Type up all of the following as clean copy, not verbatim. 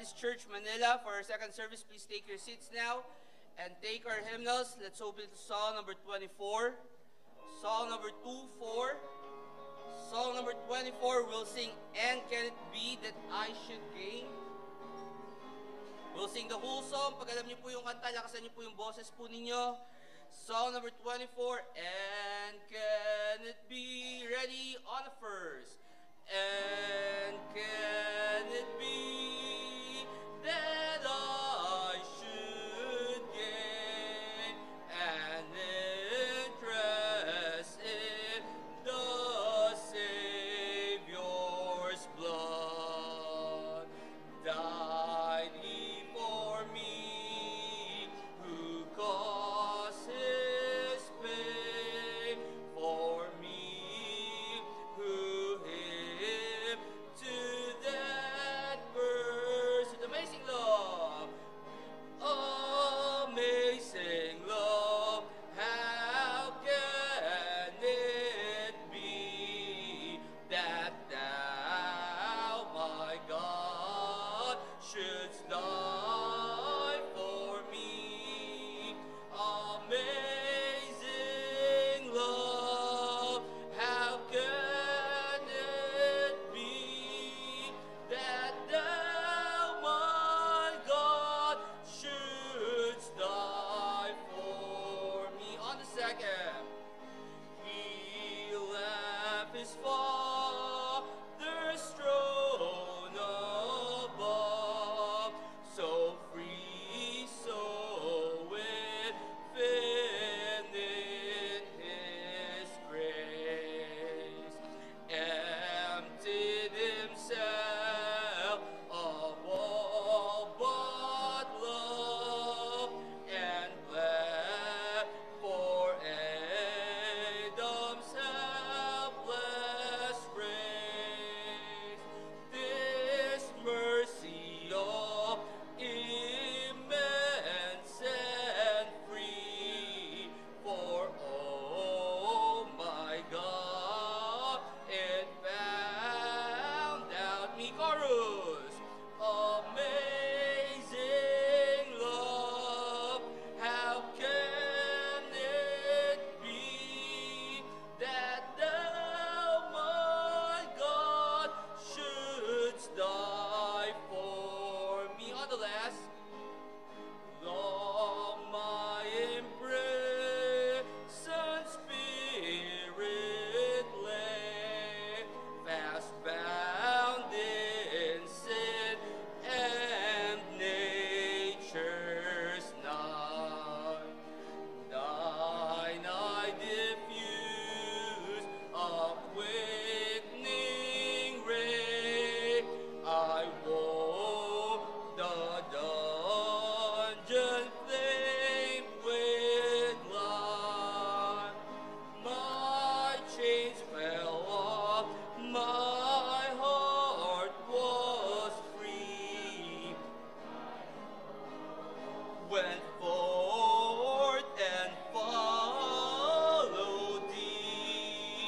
Baptist Church, Manila. For our second service, please take your seats now and take our hymnals. Let's open to Psalm number 24, Psalm number 24, Psalm number 24. We'll sing, "And Can It Be That I Should Gain?" We'll sing the whole song. Pag alam niyo po yung kanta, lakasan niyo po yung boses po ninyo. Song number 24, "And Can It Be?" Ready on the first. And can it be that I should gain an interest in the Savior's blood? Died He for me, who caused His pain, for me, who Him to that person. Amazing love, amazing love. How can it be that Thou, my God, shouldst die for me? Amazing love, how can it be that Thou, my God, shouldst die for me? On the second, He left His Father's throne above, so free, so infinite His grace, emptied Himself of all but love, and bled for Adam's helpless race. This mercy of immense and free, for oh my God, it found out me. Chorus. Amazing love, how can it be that Thou, my God, shouldst die for me? On the last, long my imprisoned spirit lay, fast bound in sin and nature's night. Thine eye diffuse a quickening ray. I wove the dungeon flame with light. My chains fell off, my heart was free. Went forth and followed Thee.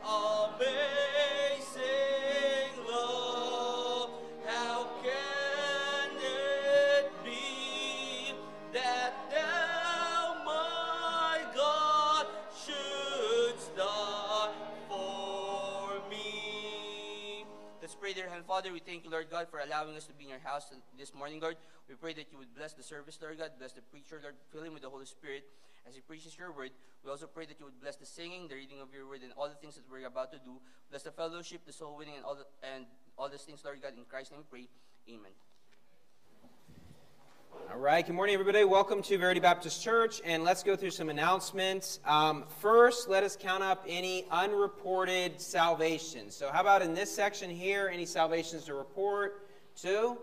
Amazing love, how can it be that Thou, my God, shouldst die for me? Let's pray, dear Heavenly Father. We thank you, Lord God, for allowing us to be in your house this morning, Lord. We pray that you would bless the service, Lord God, bless the preacher, Lord, fill him with the Holy Spirit as he preaches your word. We also pray that you would bless the singing, the reading of your word, and all the things that we're about to do. Bless the fellowship, the soul winning, and all these things, Lord God. In Christ's name we pray. Amen. All right, good morning, everybody. Welcome to Verity Baptist Church, and let's go through some announcements. First, let us count up any unreported salvations. So how about in this section here, any salvations to report? 2,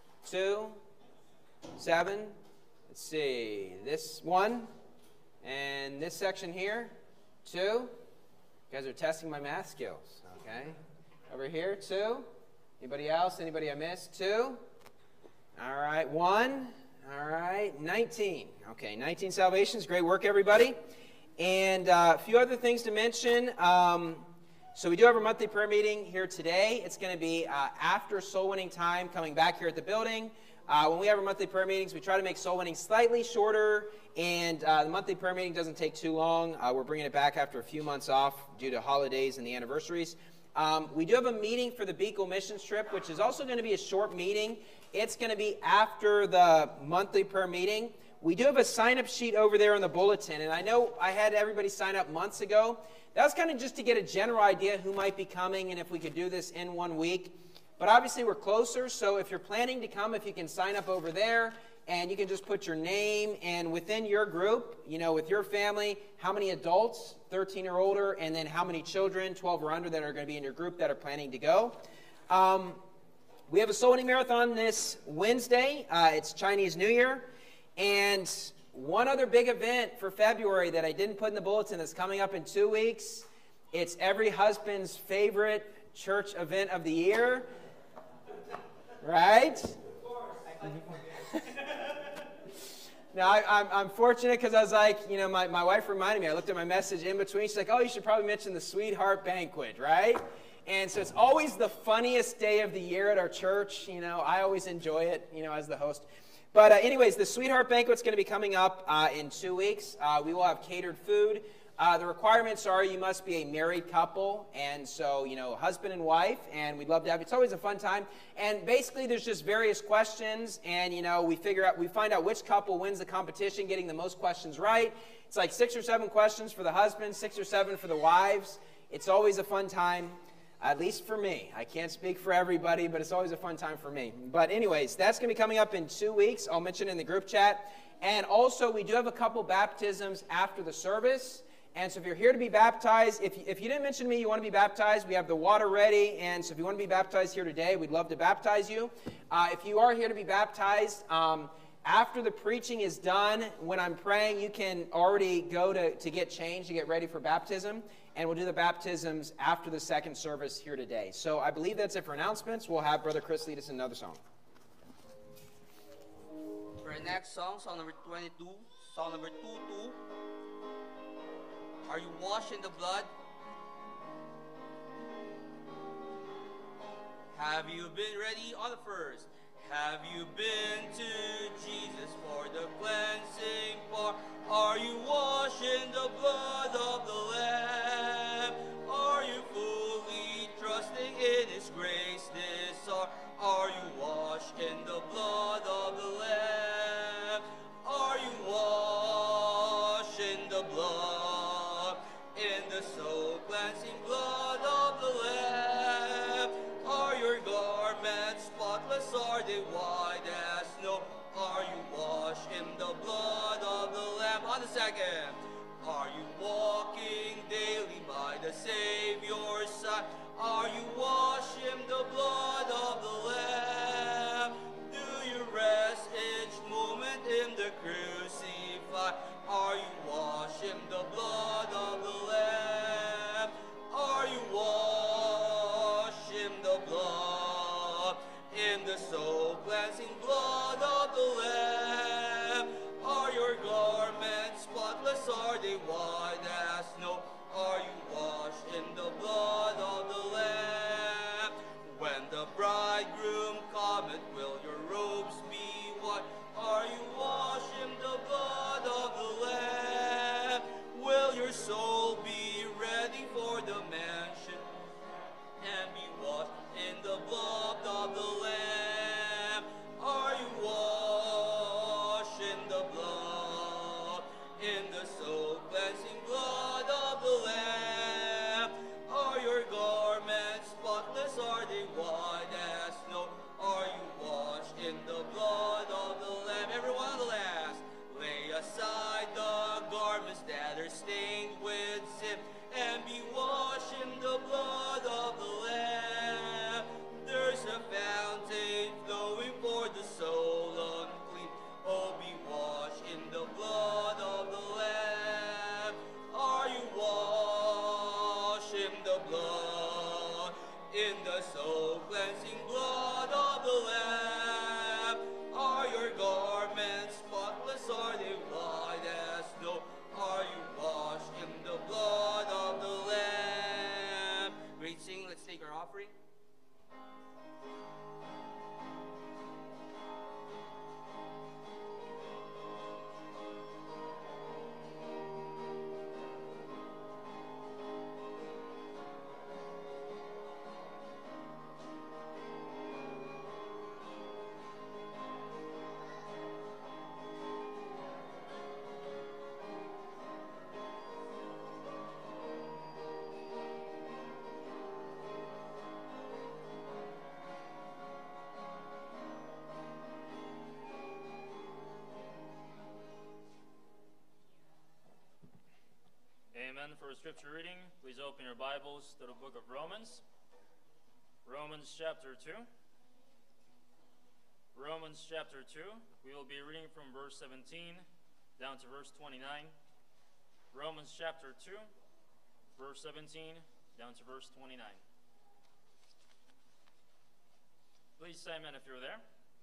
7, let's see, this one, and this section here, 2. You guys are testing my math skills, okay? Over here, 2. Anybody else? Anybody I missed? 2. All right, 1. All right, 19. Okay, 19 salvations. Great work, everybody. And a few other things to mention. So we do have our monthly prayer meeting here today. It's going to be after soul winning time, coming back here at the building. When we have our monthly prayer meetings, we try to make soul winning slightly shorter, and the monthly prayer meeting doesn't take too long. We're bringing it back after a few months off due to holidays and the anniversaries. We do have a meeting for the Beagle missions trip, which is also going to be a short meeting. It's going to be after the monthly prayer meeting. We do have a sign-up sheet over there in the bulletin, and I know I had everybody sign up months ago. That was kind of just to get a general idea who might be coming and if we could do this in 1 week. But obviously we're closer, so if you're planning to come, if you can sign up over there, and you can just put your name, and within your group, with your family, how many adults, 13 or older, and then how many children, 12 or under, that are going to be in your group that are planning to go. We have a soul winning marathon this Wednesday. It's Chinese New Year. And one other big event for February that I didn't put in the bulletin that's coming up in 2 weeks. It's every husband's favorite church event of the year. Right? Now, I'm fortunate because I was like, my wife reminded me. I looked at my message in between. She's like, oh, you should probably mention the Sweetheart Banquet, right? And so it's always the funniest day of the year at our church. I always enjoy it, as the host. But anyways, the Sweetheart Banquet's going to be coming up in 2 weeks. We will have catered food. The requirements are you must be a married couple, and so, husband and wife, and we'd love to have you. It's always a fun time. And basically, there's just various questions, and, we find out which couple wins the competition, getting the most questions right. It's like 6 or 7 questions for the husbands, 6 or 7 for the wives. It's always a fun time, at least for me. I can't speak for everybody, but it's always a fun time for me. But anyways, that's going to be coming up in 2 weeks. I'll mention it in the group chat. And also, we do have a couple baptisms after the service. And so if you're here to be baptized, if you didn't mention to me you want to be baptized, we have the water ready. And so if you want to be baptized here today, we'd love to baptize you. If you are here to be baptized, after the preaching is done, when I'm praying, you can already go to get changed, to get ready for baptism. And we'll do the baptisms after the second service here today. So I believe that's it for announcements. We'll have Brother Chris lead us in another song. For our next song number 22, song number 22. Are you washed in the blood? Have you been ready on the first? Have you been to Jesus for the cleansing part? Are you washed in the blood of the Lamb? Are you fully trusting in His grace this hour? Are you washed in the blood of the Lamb? Are you washed in the blood, in the soul cleansing blood of the Lamb? Are your garments spotless? Are they white as snow? Are you washed in the blood of the Lamb? On the second. Are you walking daily by the Savior's side? Are you washed in the blood of the Lamb? Do you rest each moment in the crucified? Are you washed in the blood of the Lamb? Are you washed in the blood, in the soul cleansing blood of the Lamb? Are your garments spotless? Amen. For a scripture reading, please open your Bibles to the book of Romans. Romans chapter 2. Romans chapter 2. We will be reading from verse 17 down to verse 29. Romans chapter 2, verse 17 down to verse 29. Please say amen if you're there.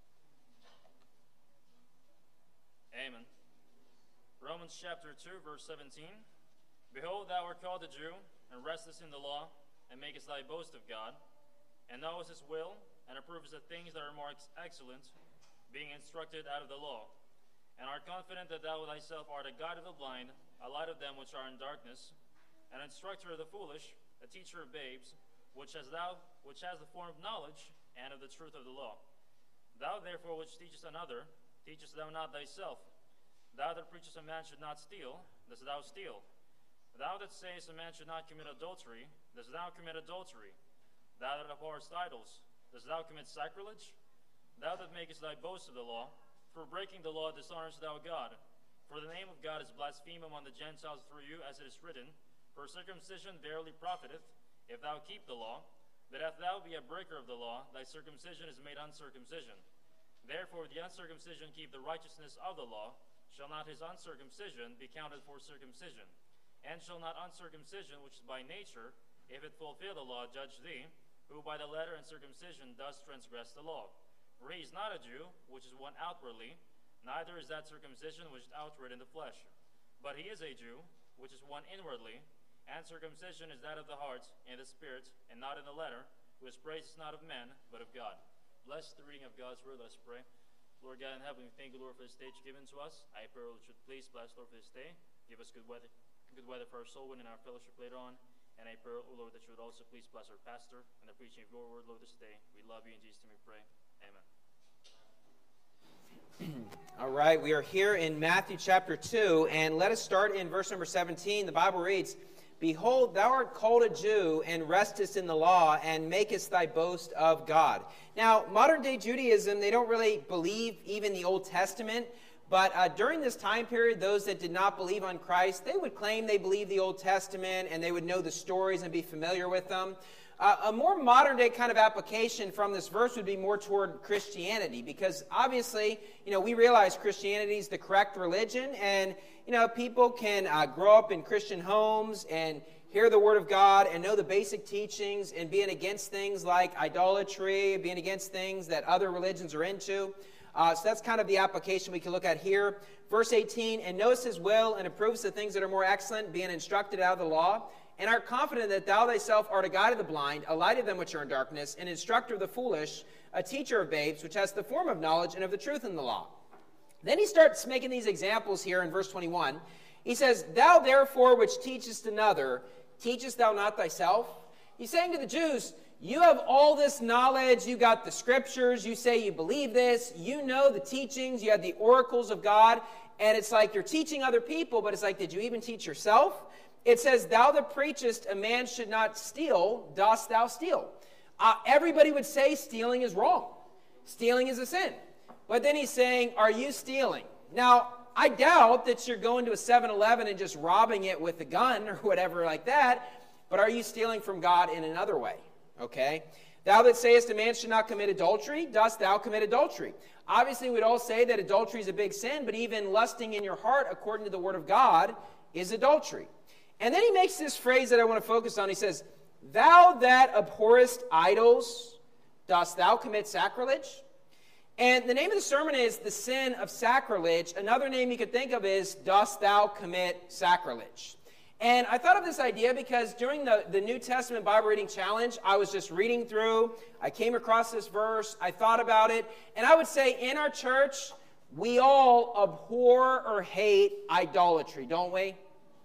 Amen. Romans chapter 2, verse 17. Behold, thou art called a Jew, and restest in the law, and makest thy boast of God, and knowest his will, and approvest the things that are more excellent, being instructed out of the law, and art confident that thou thyself art a guide of the blind, a light of them which are in darkness, an instructor of the foolish, a teacher of babes, which has the form of knowledge, and of the truth of the law. Thou therefore which teachest another, teachest thou not thyself? Thou that preachest a man should not steal, dost thou steal? Thou that sayest a man should not commit adultery, dost thou commit adultery? Thou that abhorrest idols, dost thou commit sacrilege? Thou that makest thy boast of the law, for breaking the law dishonorest thou God. For the name of God is blasphemed among the Gentiles through you, as it is written, For circumcision verily profiteth, if thou keep the law. But if thou be a breaker of the law, thy circumcision is made uncircumcision. Therefore, if the uncircumcision keep the righteousness of the law, shall not his uncircumcision be counted for circumcision? And shall not uncircumcision, which is by nature, if it fulfill the law, judge thee, who by the letter and circumcision does transgress the law? For he is not a Jew, which is one outwardly, neither is that circumcision which is outward in the flesh. But he is a Jew, which is one inwardly, and circumcision is that of the heart, and the spirit, and not in the letter, which praises not of men, but of God. Bless the reading of God's word. Let us pray. Lord God in heaven, we thank you, Lord, for this day given to us. I pray, Lord, should please bless, Lord, for this day. Give us good weather for our soul and in our fellowship later on. And I pray, oh Lord, that you would also please bless our pastor and the preaching of your word, Lord, this day. We love you. In Jesus' name we pray. Amen. All right, we are here in Matthew chapter 2, and let us start in verse number 17. The Bible reads, Behold, thou art called a Jew, and restest in the law, and makest thy boast of God. Now, modern-day Judaism, they don't really believe even the Old Testament, but during this time period, those that did not believe on Christ, they would claim they believed the Old Testament, and they would know the stories and be familiar with them. A more modern-day kind of application from this verse would be more toward Christianity, because obviously, we realize Christianity is the correct religion, and people can grow up in Christian homes and hear the Word of God and know the basic teachings and being against things like idolatry, being against things that other religions are into. So that's kind of the application we can look at here. Verse 18, And knows his will, and approves the things that are more excellent, being instructed out of the law, and art confident that thou thyself art a guide of the blind, a light of them which are in darkness, an instructor of the foolish, a teacher of babes, which has the form of knowledge and of the truth in the law. Then he starts making these examples here in verse 21. He says, Thou therefore which teachest another, teachest thou not thyself? He's saying to the Jews, you have all this knowledge, you got the scriptures, you say you believe this, you know the teachings, you have the oracles of God, and it's like you're teaching other people, but it's like, did you even teach yourself? It says, Thou that preachest a man should not steal, dost thou steal? Everybody would say stealing is wrong. Stealing is a sin. But then he's saying, are you stealing? Now, I doubt that you're going to a 7-Eleven and just robbing it with a gun or whatever like that, but are you stealing from God in another way? Okay? Thou that sayest a man should not commit adultery, dost thou commit adultery? Obviously, we'd all say that adultery is a big sin, but even lusting in your heart, according to the Word of God, is adultery. And then he makes this phrase that I want to focus on. He says, Thou that abhorrest idols, dost thou commit sacrilege? And the name of the sermon is The Sin of Sacrilege. Another name you could think of is Dost Thou Commit Sacrilege? And I thought of this idea because during the New Testament Bible Reading Challenge, I was just reading through, I came across this verse, I thought about it, and I would say in our church, we all abhor or hate idolatry, don't we?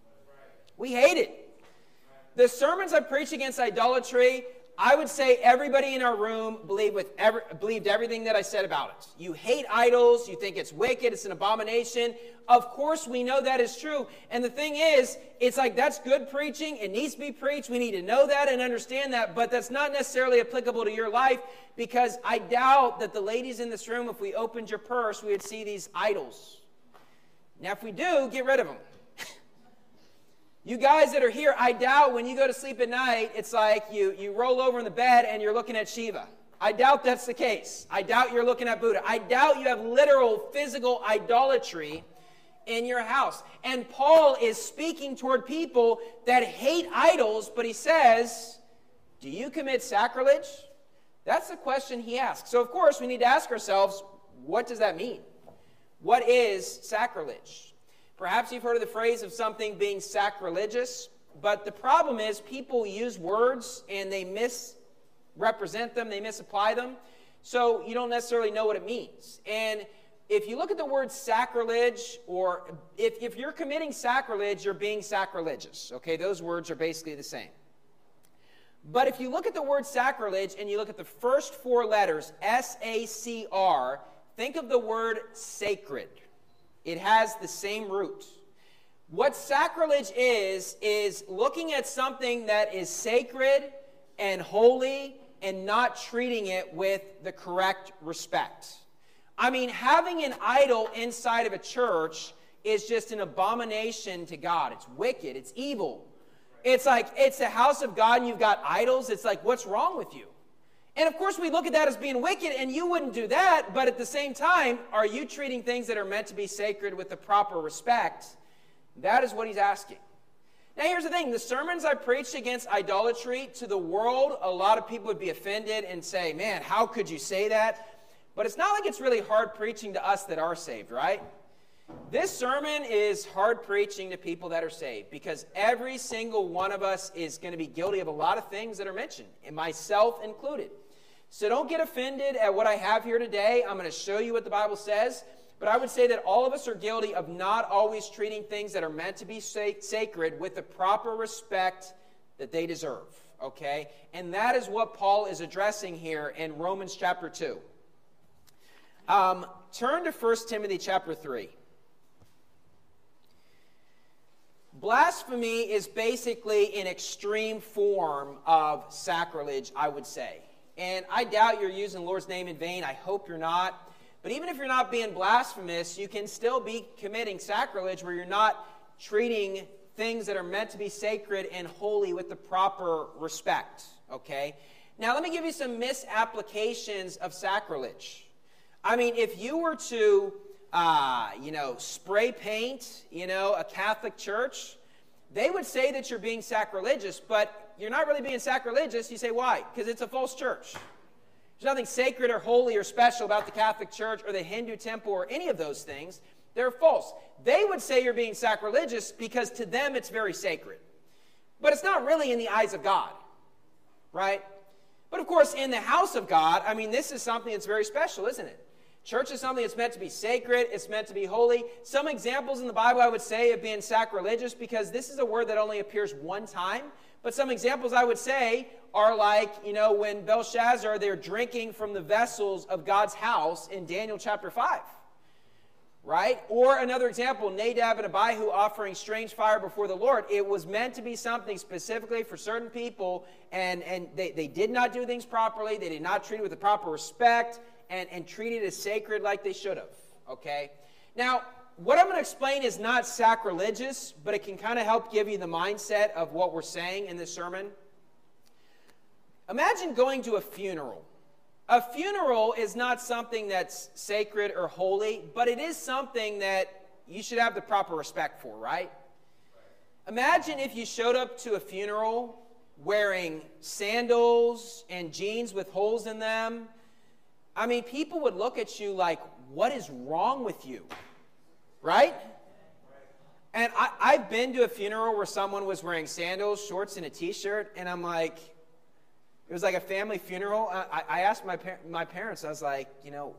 We hate it. The sermons I preach against idolatry, I would say everybody in our room believed everything that I said about it. You hate idols. You think it's wicked. It's an abomination. Of course, we know that is true. And the thing is, it's like that's good preaching. It needs to be preached. We need to know that and understand that. But that's not necessarily applicable to your life, because I doubt that the ladies in this room, if we opened your purse, we would see these idols. Now, if we do, get rid of them. You guys that are here, I doubt when you go to sleep at night, it's like you roll over in the bed and you're looking at Shiva. I doubt that's the case. I doubt you're looking at Buddha. I doubt you have literal physical idolatry in your house. And Paul is speaking toward people that hate idols, but he says, do you commit sacrilege? That's the question he asks. So, of course, we need to ask ourselves, what does that mean? What is sacrilege? Perhaps you've heard of the phrase of something being sacrilegious, but the problem is people use words and they misrepresent them, they misapply them, so you don't necessarily know what it means. And if you look at the word sacrilege, or if you're committing sacrilege, you're being sacrilegious. Okay, those words are basically the same. But if you look at the word sacrilege and you look at the first four letters, S-A-C-R, think of the word sacred. It has the same root. What sacrilege is looking at something that is sacred and holy and not treating it with the correct respect. I mean, having an idol inside of a church is just an abomination to God. It's wicked. It's evil. It's like, it's the house of God and you've got idols. It's like, what's wrong with you? And of course, we look at that as being wicked, and you wouldn't do that. But at the same time, are you treating things that are meant to be sacred with the proper respect? That is what he's asking. Now, here's the thing. The sermons I preached against idolatry, to the world, a lot of people would be offended and say, man, how could you say that? But it's not like it's really hard preaching to us that are saved, right? This sermon is hard preaching to people that are saved, because every single one of us is going to be guilty of a lot of things that are mentioned, and myself included. So don't get offended at what I have here today. I'm going to show you what the Bible says. But I would say that all of us are guilty of not always treating things that are meant to be sacred with the proper respect that they deserve. Okay? And that is what Paul is addressing here in Romans chapter 2. Turn to 1 Timothy chapter 3. Blasphemy is basically an extreme form of sacrilege, I would say. And I doubt you're using the Lord's name in vain. I hope you're not. But even if you're not being blasphemous, you can still be committing sacrilege where you're not treating things that are meant to be sacred and holy with the proper respect. Okay? Now, let me give you some misapplications of sacrilege. I mean, if you were to, spray paint, a Catholic church, they would say that you're being sacrilegious, but you're not really being sacrilegious. You say, why? Because it's a false church. There's nothing sacred or holy or special about the Catholic Church or the Hindu temple or any of those things. They're false. They would say you're being sacrilegious because to them it's very sacred. But it's not really in the eyes of God, right? But of course, in the house of God, I mean, this is something that's very special, isn't it? Church is something that's meant to be sacred. It's meant to be holy. Some examples in the Bible, I would say, of being sacrilegious, because this is a word that only appears one time. But some examples I would say are like, when Belshazzar, they're drinking from the vessels of God's house in Daniel chapter 5. Right? Or another example, Nadab and Abihu offering strange fire before the Lord. It was meant to be something specifically for certain people, and they did not do things properly. They did not treat it with the proper respect and treat it as sacred like they should have. Okay? Now, what I'm going to explain is not sacrilegious, but it can kind of help give you the mindset of what we're saying in this sermon. Imagine going to a funeral. A funeral is not something that's sacred or holy, but it is something that you should have the proper respect for, right? Imagine if you showed up to a funeral wearing sandals and jeans with holes in them. I mean, people would look at you like, what is wrong with you? Right? And I've been to a funeral where someone was wearing sandals, shorts, and a t-shirt, and I'm like, it was like a family funeral. I asked my parents, I was like,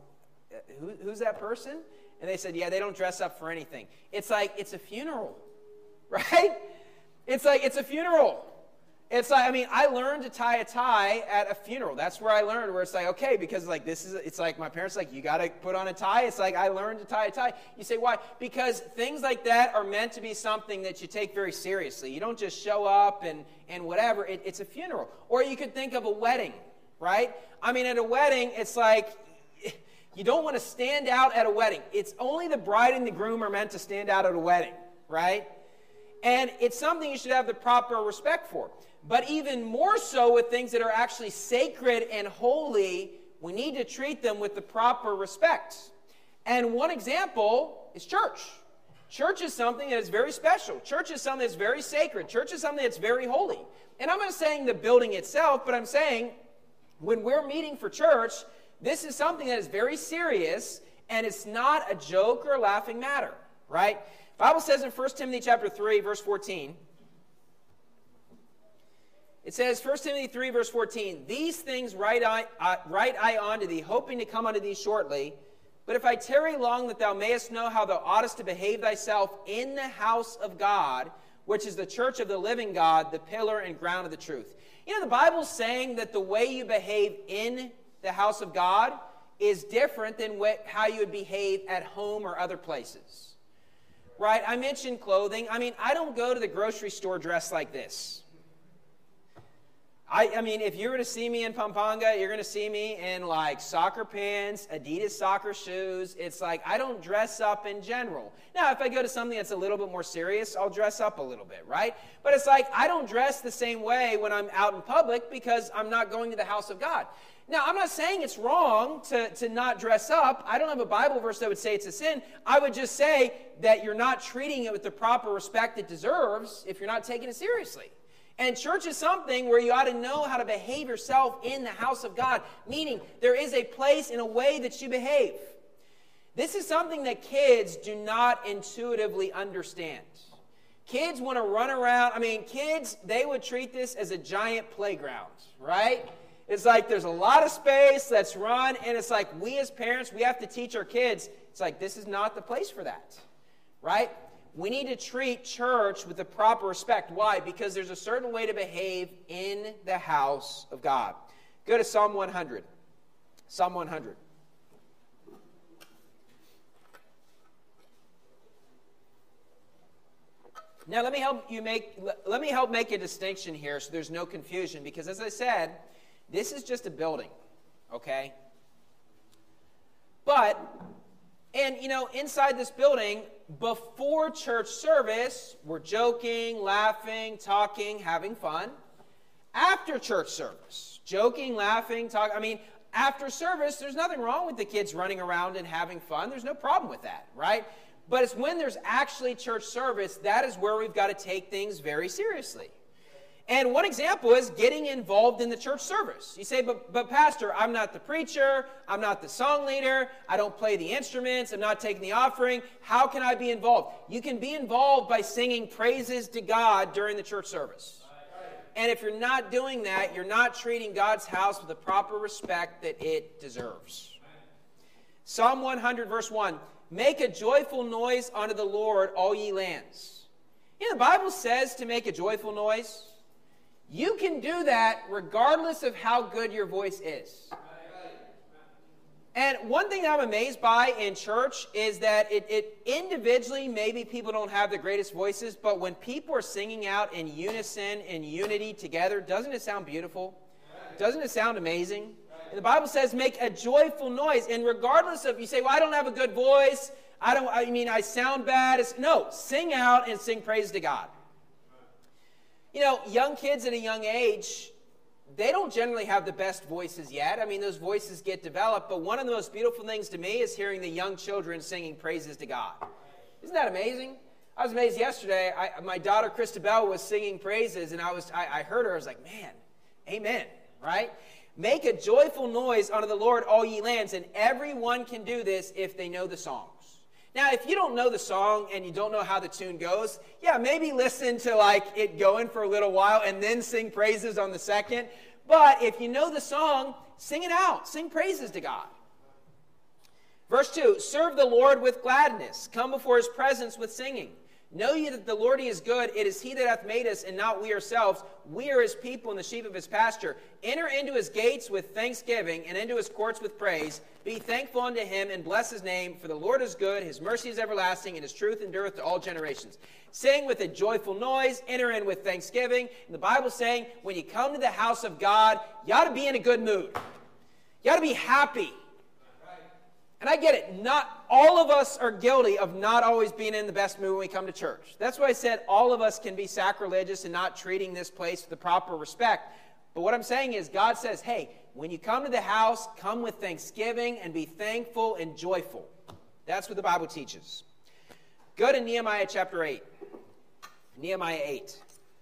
who's that person? And they said, yeah, they don't dress up for anything. It's like, it's a funeral, right? It's like, it's a funeral. It's like, I mean, I learned to tie a tie at a funeral. That's where I learned, where it's like, okay, because like it's like my parents like, you got to put on a tie. It's like, I learned to tie a tie. You say, why? Because things like that are meant to be something that you take very seriously. You don't just show up and whatever. It's a funeral. Or you could think of a wedding, right? I mean, at a wedding, it's like, you don't want to stand out at a wedding. It's only the bride and the groom are meant to stand out at a wedding, right? And it's something you should have the proper respect for. But even more so with things that are actually sacred and holy, we need to treat them with the proper respect. And one example is church. Church is something that is very special. Church is something that's very sacred. Church is something that's very holy. And I'm not saying the building itself, but I'm saying when we're meeting for church, this is something that is very serious, and it's not a joke or a laughing matter, right? The Bible says in 1 Timothy chapter 3, verse 14, it says, 1 Timothy 3, verse 14, "These things write I unto thee, hoping to come unto thee shortly. But if I tarry long, that thou mayest know how thou oughtest to behave thyself in the house of God, which is the church of the living God, the pillar and ground of the truth." You know, the Bible's saying that the way you behave in the house of God is different than how you would behave at home or other places. Right? I mentioned clothing. I mean, I don't go to the grocery store dressed like this. I mean, if you were to see me in Pampanga, you're going to see me in, like, soccer pants, Adidas soccer shoes. It's like, I don't dress up in general. Now, if I go to something that's a little bit more serious, I'll dress up a little bit, right? But it's like, I don't dress the same way when I'm out in public because I'm not going to the house of God. Now, I'm not saying it's wrong to not dress up. I don't have a Bible verse that would say it's a sin. I would just say that you're not treating it with the proper respect it deserves if you're not taking it seriously. And church is something where you ought to know how to behave yourself in the house of God, meaning there is a place and a way that you behave. This is something that kids do not intuitively understand. Kids want to run around. I mean, kids, they would treat this as a giant playground, right? It's like there's a lot of space, let's run. And it's like we as parents, we have to teach our kids, it's like this is not the place for that, right? We need to treat church with the proper respect. Why? Because there's a certain way to behave in the house of God. Go to Psalm 100. Psalm 100. Now let me help make a distinction here so there's no confusion, because as I said, this is just a building, okay? And, you know, inside this building, before church service, we're joking, laughing, talking, having fun. After church service, joking, laughing, talking. I mean, after service, there's nothing wrong with the kids running around and having fun. There's no problem with that, right? But it's when there's actually church service, that is where we've got to take things very seriously. And one example is getting involved in the church service. You say, but Pastor, I'm not the preacher, I'm not the song leader, I don't play the instruments, I'm not taking the offering. How can I be involved? You can be involved by singing praises to God during the church service. And if you're not doing that, you're not treating God's house with the proper respect that it deserves. Psalm 100, verse 1, "Make a joyful noise unto the Lord, all ye lands." You know, the Bible says to make a joyful noise. You can do that regardless of how good your voice is. And one thing I'm amazed by in church is that it individually, maybe people don't have the greatest voices, but when people are singing out in unison, in unity together, doesn't it sound beautiful? Doesn't it sound amazing? And the Bible says make a joyful noise. And regardless of, you say, well, I don't have a good voice. I sound bad. No, sing out and sing praise to God. You know, young kids at a young age, they don't generally have the best voices yet. I mean, those voices get developed, but one of the most beautiful things to me is hearing the young children singing praises to God. Isn't that amazing? I was amazed yesterday. My daughter, Christabel, was singing praises, and I heard her. I was like, man, amen, right? Make a joyful noise unto the Lord, all ye lands, and everyone can do this if they know the songs. Now, if you don't know the song and you don't know how the tune goes, yeah, maybe listen to like it going for a little while and then sing praises on the second. But if you know the song, sing it out. Sing praises to God. Verse 2, "Serve the Lord with gladness. Come before his presence with singing. Know ye that the Lord he is good. It is he that hath made us, and not we ourselves. We are his people and the sheep of his pasture. Enter into his gates with thanksgiving, and into his courts with praise. Be thankful unto him, and bless his name. For the Lord is good, his mercy is everlasting, and his truth endureth to all generations. Sing with a joyful noise, enter in with thanksgiving." And the Bible's saying, when you come to the house of God, you ought to be in a good mood. You ought to be happy. And I get it, not all of us are guilty of not always being in the best mood when we come to church. That's why I said all of us can be sacrilegious and not treating this place with the proper respect. But what I'm saying is God says, hey, when you come to the house, come with thanksgiving and be thankful and joyful. That's what the Bible teaches. Go to Nehemiah chapter 8. Nehemiah 8.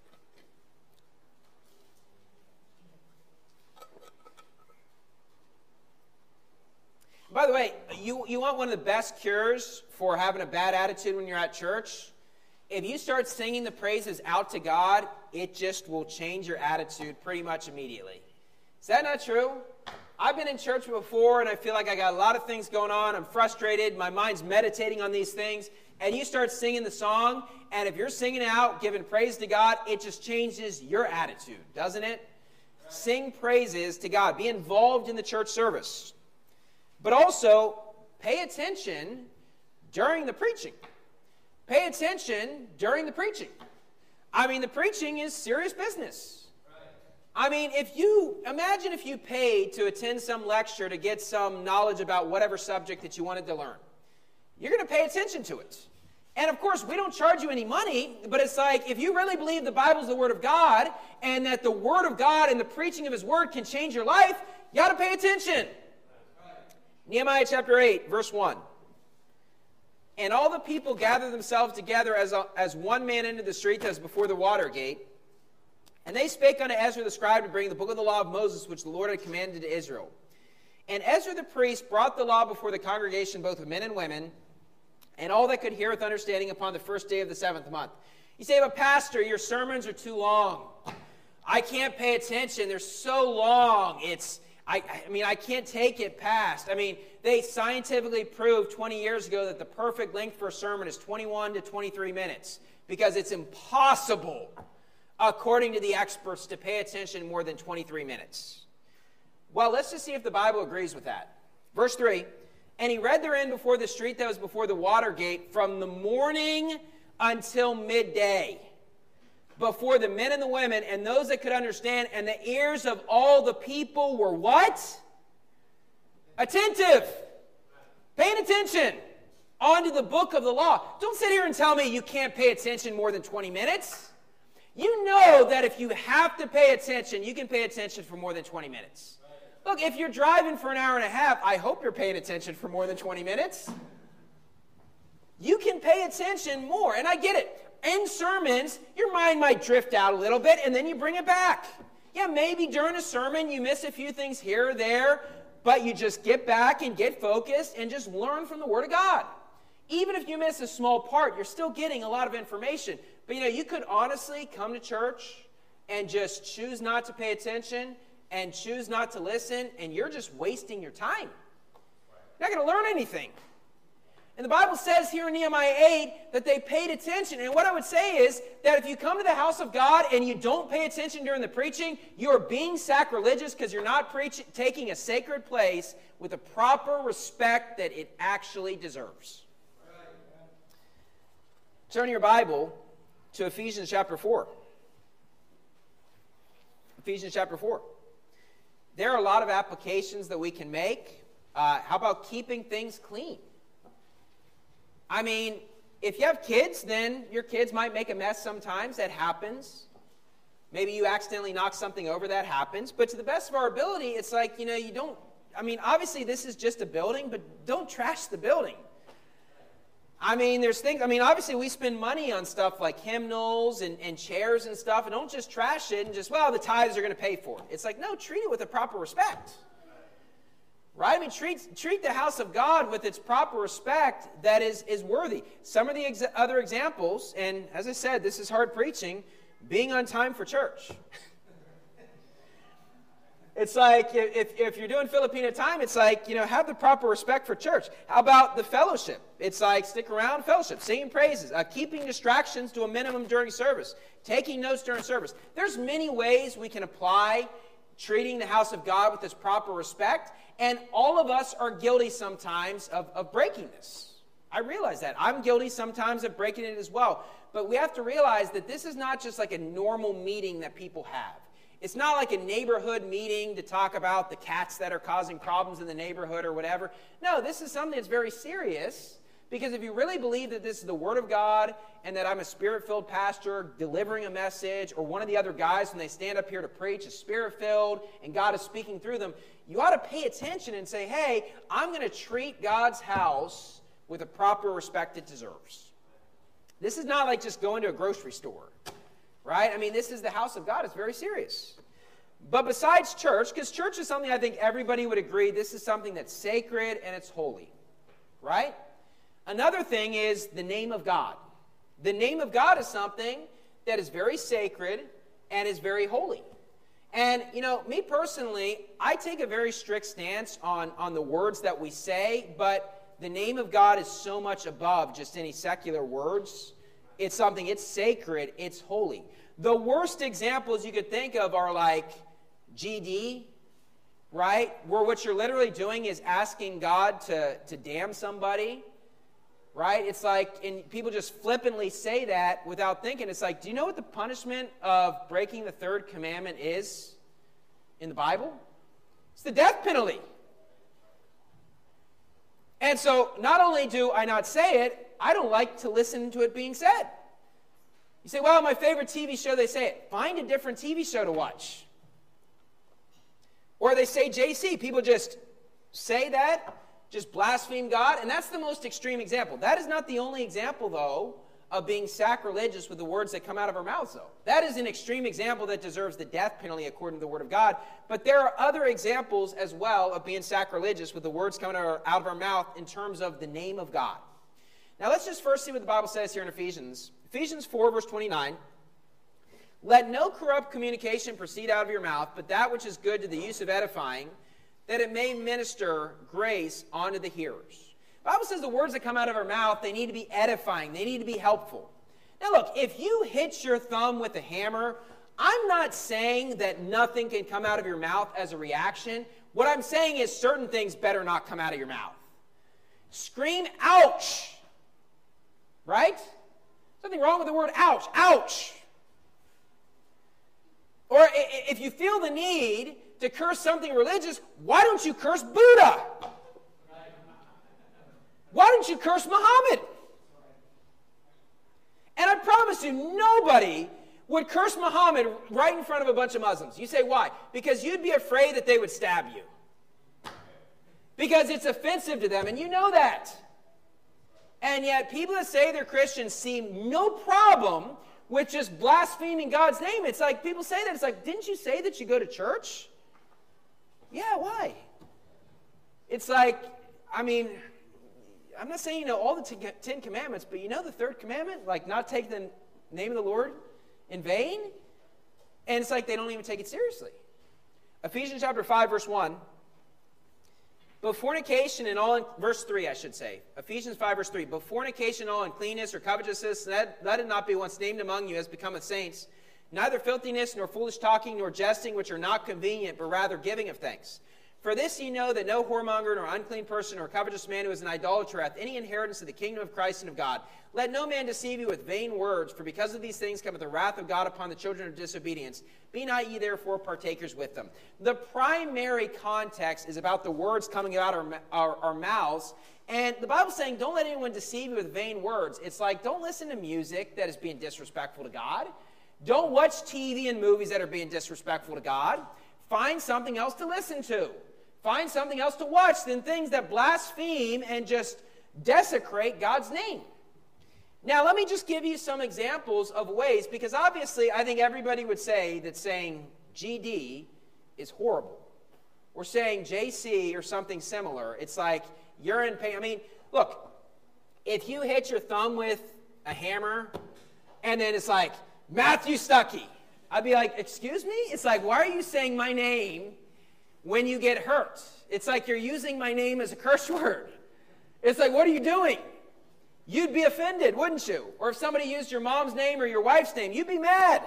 By the way, you want one of the best cures for having a bad attitude when you're at church? If you start singing the praises out to God, it just will change your attitude pretty much immediately. Is that not true? I've been in church before, and I feel like I got a lot of things going on. I'm frustrated. My mind's meditating on these things. And you start singing the song, and if you're singing out, giving praise to God, it just changes your attitude, doesn't it? Right. Sing praises to God. Be involved in the church service. But also, pay attention during the preaching. Pay attention during the preaching. I mean, the preaching is serious business. I mean, imagine if you paid to attend some lecture to get some knowledge about whatever subject that you wanted to learn. You're going to pay attention to it. And of course, we don't charge you any money, but it's like, if you really believe the Bible is the Word of God, and that the Word of God and the preaching of His Word can change your life, you got to pay attention. Nehemiah chapter 8, verse 1. And all the people gathered themselves together as one man into the street that was before the water gate. And they spake unto Ezra the scribe to bring the book of the law of Moses, which the Lord had commanded to Israel. And Ezra the priest brought the law before the congregation, both of men and women, and all that could hear with understanding upon the first day of the 7th month. You say, but pastor, your sermons are too long. I can't pay attention. They're so long. I can't take it past. I mean, they scientifically proved 20 years ago that the perfect length for a sermon is 21 to 23 minutes because it's impossible, according to the experts, to pay attention more than 23 minutes. Well, let's just see if the Bible agrees with that. Verse 3, and he read therein before the street that was before the water gate from the morning until midday, before the men and the women and those that could understand, and the ears of all the people were what? Attentive. Paying attention. Onto the book of the law. Don't sit here and tell me you can't pay attention more than 20 minutes. You know that if you have to pay attention, you can pay attention for more than 20 minutes. Look, if you're driving for an hour and a half, I hope you're paying attention for more than 20 minutes. You can pay attention more, and I get it. In sermons, your mind might drift out a little bit, and then you bring it back. Yeah, maybe during a sermon you miss a few things here or there, but you just get back and get focused and just learn from the Word of God. Even if you miss a small part, you're still getting a lot of information. But you could honestly come to church and just choose not to pay attention and choose not to listen, and you're just wasting your time. You're not going to learn anything. And the Bible says here in Nehemiah 8 that they paid attention. And what I would say is that if you come to the house of God and you don't pay attention during the preaching, you're being sacrilegious because you're not taking a sacred place with the proper respect that it actually deserves. Turn your Bible to Ephesians chapter 4. Ephesians chapter 4. There are a lot of applications that we can make. How about keeping things clean? I mean, if you have kids, then your kids might make a mess sometimes. That happens. Maybe you accidentally knock something over. That happens. But to the best of our ability, it's like, you don't, obviously this is just a building, but don't trash the building. There's things, obviously we spend money on stuff like hymnals and chairs and stuff, and don't just trash it and just, the tithes are going to pay for it. It's like, no, treat it with a proper respect. Right? Treat the house of God with its proper respect that is worthy. Some of the other examples, and as I said, this is hard preaching, being on time for church. It's like, if you're doing Filipino time, it's like, have the proper respect for church. How about the fellowship? It's like, stick around, fellowship, singing praises, keeping distractions to a minimum during service, taking notes during service. There's many ways we can apply treating the house of God with this proper respect, and all of us are guilty sometimes of breaking this. I realize that. I'm guilty sometimes of breaking it as well. But we have to realize that this is not just like a normal meeting that people have. It's not like a neighborhood meeting to talk about the cats that are causing problems in the neighborhood or whatever. No, this is something that's very serious, because if you really believe that this is the Word of God and that I'm a Spirit-filled pastor delivering a message, or one of the other guys when they stand up here to preach is Spirit-filled and God is speaking through them, you ought to pay attention and say, hey, I'm going to treat God's house with the proper respect it deserves. This is not like just going to a grocery store. Right? I mean, this is the house of God. It's very serious. But besides church, because church is something I think everybody would agree, this is something that's sacred and it's holy. Right? Another thing is the name of God. The name of God is something that is very sacred and is very holy. And, you know, me personally, I take a very strict stance on the words that we say, but the name of God is so much above just any secular words. It's something, it's sacred, it's holy. The worst examples you could think of are like GD, right? Where what you're literally doing is asking God to damn somebody, right? It's like, and people just flippantly say that without thinking. It's like, do you know what the punishment of breaking the third commandment is in the Bible? It's the death penalty. And so not only do I not say it, I don't like to listen to it being said. You say, well, my favorite TV show, they say it. Find a different TV show to watch. Or they say JC. People just say that, just blaspheme God, and that's the most extreme example. That is not the only example, though, of being sacrilegious with the words that come out of our mouths, though. That is an extreme example that deserves the death penalty according to the Word of God. But there are other examples as well of being sacrilegious with the words coming out of our mouth in terms of the name of God. Now let's just first see what the Bible says here in Ephesians. Ephesians 4, verse 29. Let no corrupt communication proceed out of your mouth, but that which is good to the use of edifying, that it may minister grace unto the hearers. The Bible says the words that come out of our mouth, they need to be edifying. They need to be helpful. Now look, if you hit your thumb with a hammer, I'm not saying that nothing can come out of your mouth as a reaction. What I'm saying is certain things better not come out of your mouth. Scream, ouch! Right? Something wrong with the word ouch. Ouch! Or if you feel the need to curse something religious, why don't you curse Buddha? Why don't you curse Muhammad? And I promise you, nobody would curse Muhammad right in front of a bunch of Muslims. You say, why? Because you'd be afraid that they would stab you. Because it's offensive to them, and you know that. And yet, people that say they're Christians see no problem with just blaspheming God's name. It's like, people say that. It's like, didn't you say that you go to church? Yeah, why? It's like, I mean, I'm not saying you know all the 10 commandments, but you know the third commandment? Like, not take the name of the Lord in vain? And it's like they don't even take it seriously. Ephesians chapter 5, verse 1. But fornication and all, verse 3, I should say. Ephesians 5, verse 3. But fornication, all uncleanness or covetousness, let it not be once named among you as becometh saints. Neither filthiness, nor foolish talking, nor jesting, which are not convenient, but rather giving of thanks. For this ye know that no whoremonger, nor unclean person, nor covetous man who is an idolater hath any inheritance of the kingdom of Christ and of God. Let no man deceive you with vain words, for because of these things cometh the wrath of God upon the children of disobedience. Be not ye therefore partakers with them. The primary context is about the words coming out of our mouths. And the Bible's saying, don't let anyone deceive you with vain words. It's like, don't listen to music that is being disrespectful to God. Don't watch TV and movies that are being disrespectful to God. Find something else to listen to. Find something else to watch than things that blaspheme and just desecrate God's name. Now, let me just give you some examples of ways, because obviously I think everybody would say that saying GD is horrible. Or saying JC or something similar. It's like you're in pain. I mean, look, if you hit your thumb with a hammer and then it's like, Matthew Stuckey, I'd be like, excuse me? It's like, why are you saying my name when you get hurt? It's like you're using my name as a curse word. It's like, what are you doing? You'd be offended, wouldn't you? Or if somebody used your mom's name or your wife's name, you'd be mad.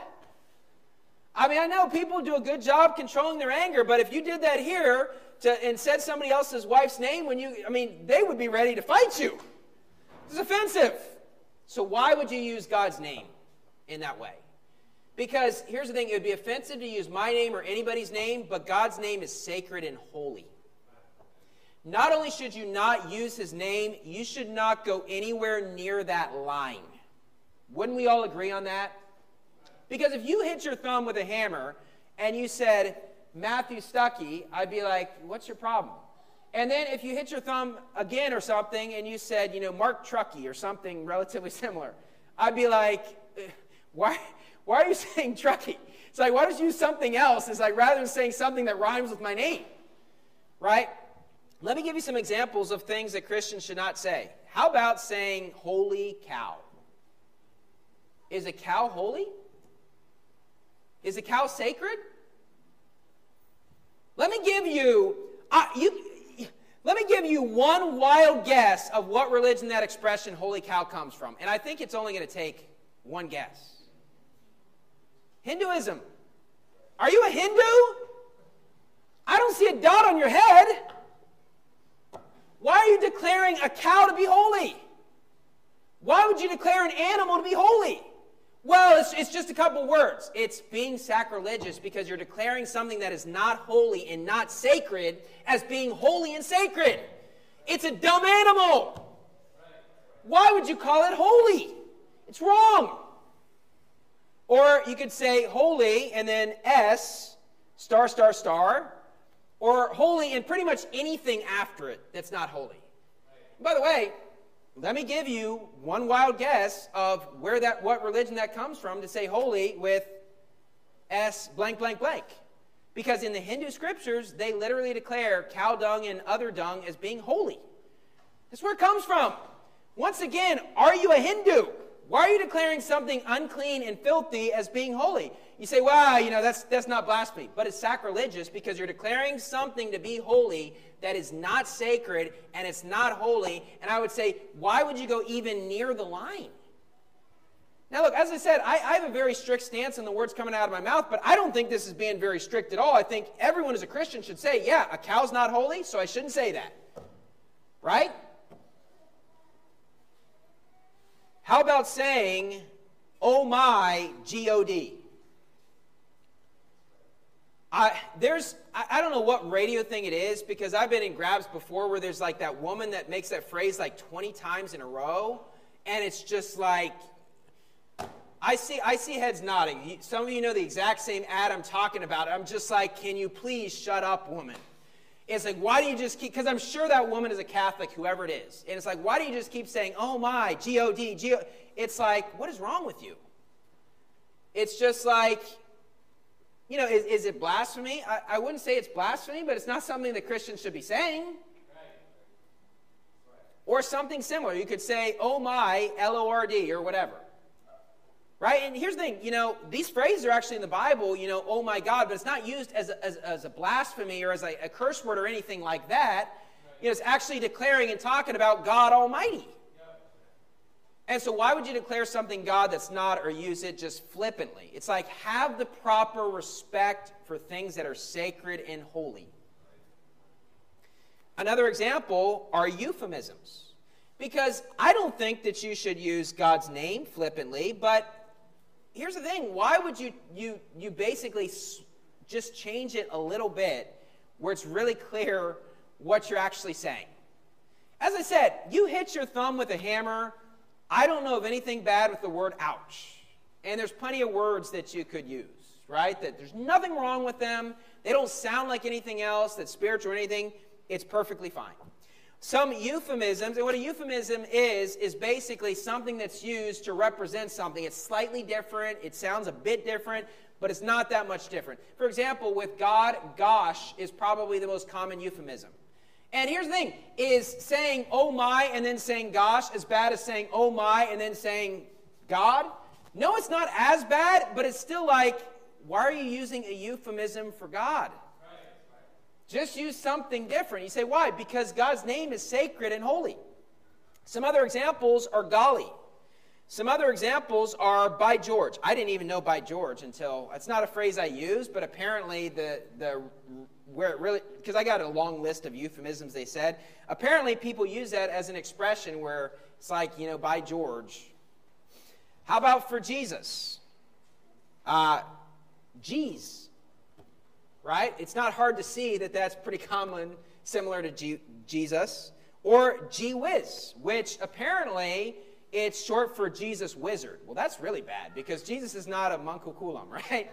I mean, I know people do a good job controlling their anger, but if you did that here and said somebody else's wife's name, they would be ready to fight you. It's offensive. So why would you use God's name in that way? Because here's the thing, it would be offensive to use my name or anybody's name, but God's name is sacred and holy. Not only should you not use his name, you should not go anywhere near that line. Wouldn't we all agree on that? Because if you hit your thumb with a hammer and you said, Matthew Stuckey, I'd be like, what's your problem? And then if you hit your thumb again or something and you said, Mark Truckee or something relatively similar, I'd be like, why are you saying Truckee? It's like, why don't you use something else? It's like, rather than saying something that rhymes with my name, right? Let me give you some examples of things that Christians should not say. How about saying holy cow? Is a cow holy? Is a cow sacred? Let me give you one wild guess of what religion that expression holy cow comes from. And I think it's only going to take one guess. Hinduism. Are you a Hindu? I don't see a dot on your head. Why are you declaring a cow to be holy? Why would you declare an animal to be holy? Well, it's just a couple words. It's being sacrilegious because you're declaring something that is not holy and not sacred as being holy and sacred. It's a dumb animal. Why would you call it holy? It's wrong. Or you could say holy and then S, star, star, star, or holy and pretty much anything after it that's not holy. By the way, let me give you one wild guess of what religion that comes from to say holy with S blank, blank, blank. Because in the Hindu scriptures, they literally declare cow dung and other dung as being holy. That's where it comes from. Once again, are you a Hindu? Why are you declaring something unclean and filthy as being holy? You say, well, that's not blasphemy. But it's sacrilegious because you're declaring something to be holy that is not sacred and it's not holy. And I would say, why would you go even near the line? Now, look, as I said, I have a very strict stance on the words coming out of my mouth, but I don't think this is being very strict at all. I think everyone as a Christian should say, yeah, a cow's not holy, so I shouldn't say that. Right? How about saying, oh my, G-O-D? I don't know what radio thing it is, because I've been in grabs before where there's like that woman that makes that phrase like 20 times in a row, and it's just like, I see heads nodding. Some of you know the exact same ad I'm talking about. I'm just like, can you please shut up, woman? It's like, why do you just keep, because I'm sure that woman is a Catholic, whoever it is. And it's like, why do you just keep saying, oh my, G-O-D, G-O? It's like, what is wrong with you? It's just like, is it blasphemy? I wouldn't say it's blasphemy, but it's not something that Christians should be saying. Or something similar. You could say, oh my, L-O-R-D, or whatever. Right? And here's the thing, these phrases are actually in the Bible, oh my God, but it's not used as a blasphemy or as a curse word or anything like that. It's actually declaring and talking about God Almighty. And so why would you declare something God that's not, or use it just flippantly? It's like, have the proper respect for things that are sacred and holy. Another example are euphemisms. Because I don't think that you should use God's name flippantly, but here's the thing, why would you basically just change it a little bit where it's really clear what you're actually saying? As I said, you hit your thumb with a hammer. I don't know of anything bad with the word ouch. And there's plenty of words that you could use, right? That there's nothing wrong with them. They don't sound like anything else that's spiritual or anything. It's perfectly fine. Some euphemisms, and what a euphemism is basically something that's used to represent something. It's slightly different, it sounds a bit different, but it's not that much different. For example, with God, gosh is probably the most common euphemism. And here's the thing, is saying oh my and then saying gosh as bad as saying oh my and then saying God? No, it's not as bad, but it's still like, why are you using a euphemism for God? Just use something different. You say, why? Because God's name is sacred and holy. Some other examples are golly. Some other examples are by George. I didn't even know by George until, it's not a phrase I use, but apparently where it really, because I got a long list of euphemisms they said. Apparently people use that as an expression where it's like, by George. How about for Jesus? G's, right? It's not hard to see that that's pretty common, similar to Jesus. Or gee whiz, which apparently it's short for Jesus Wizard. Well, that's really bad because Jesus is not a Munkukulam, right?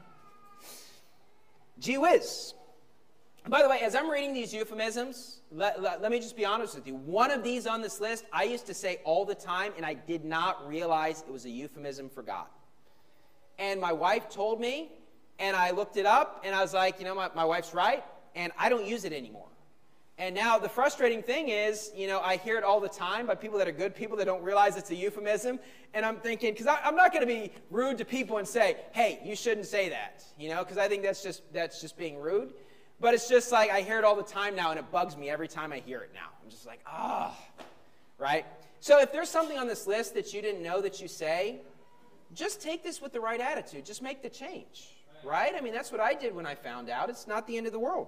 Gee whiz. By the way, as I'm reading these euphemisms, let me just be honest with you. One of these on this list, I used to say all the time, and I did not realize it was a euphemism for God. And my wife told me, and I looked it up, and I was like, my wife's right, and I don't use it anymore. And now the frustrating thing is, I hear it all the time by people that are good people that don't realize it's a euphemism. And I'm thinking, because I'm not going to be rude to people and say, hey, you shouldn't say that, because I think that's just being rude. But it's just like I hear it all the time now, and it bugs me every time I hear it now. I'm just like, right? So if there's something on this list that you didn't know that you say, just take this with the right attitude. Just make the change, right? I mean, that's what I did when I found out. It's not the end of the world.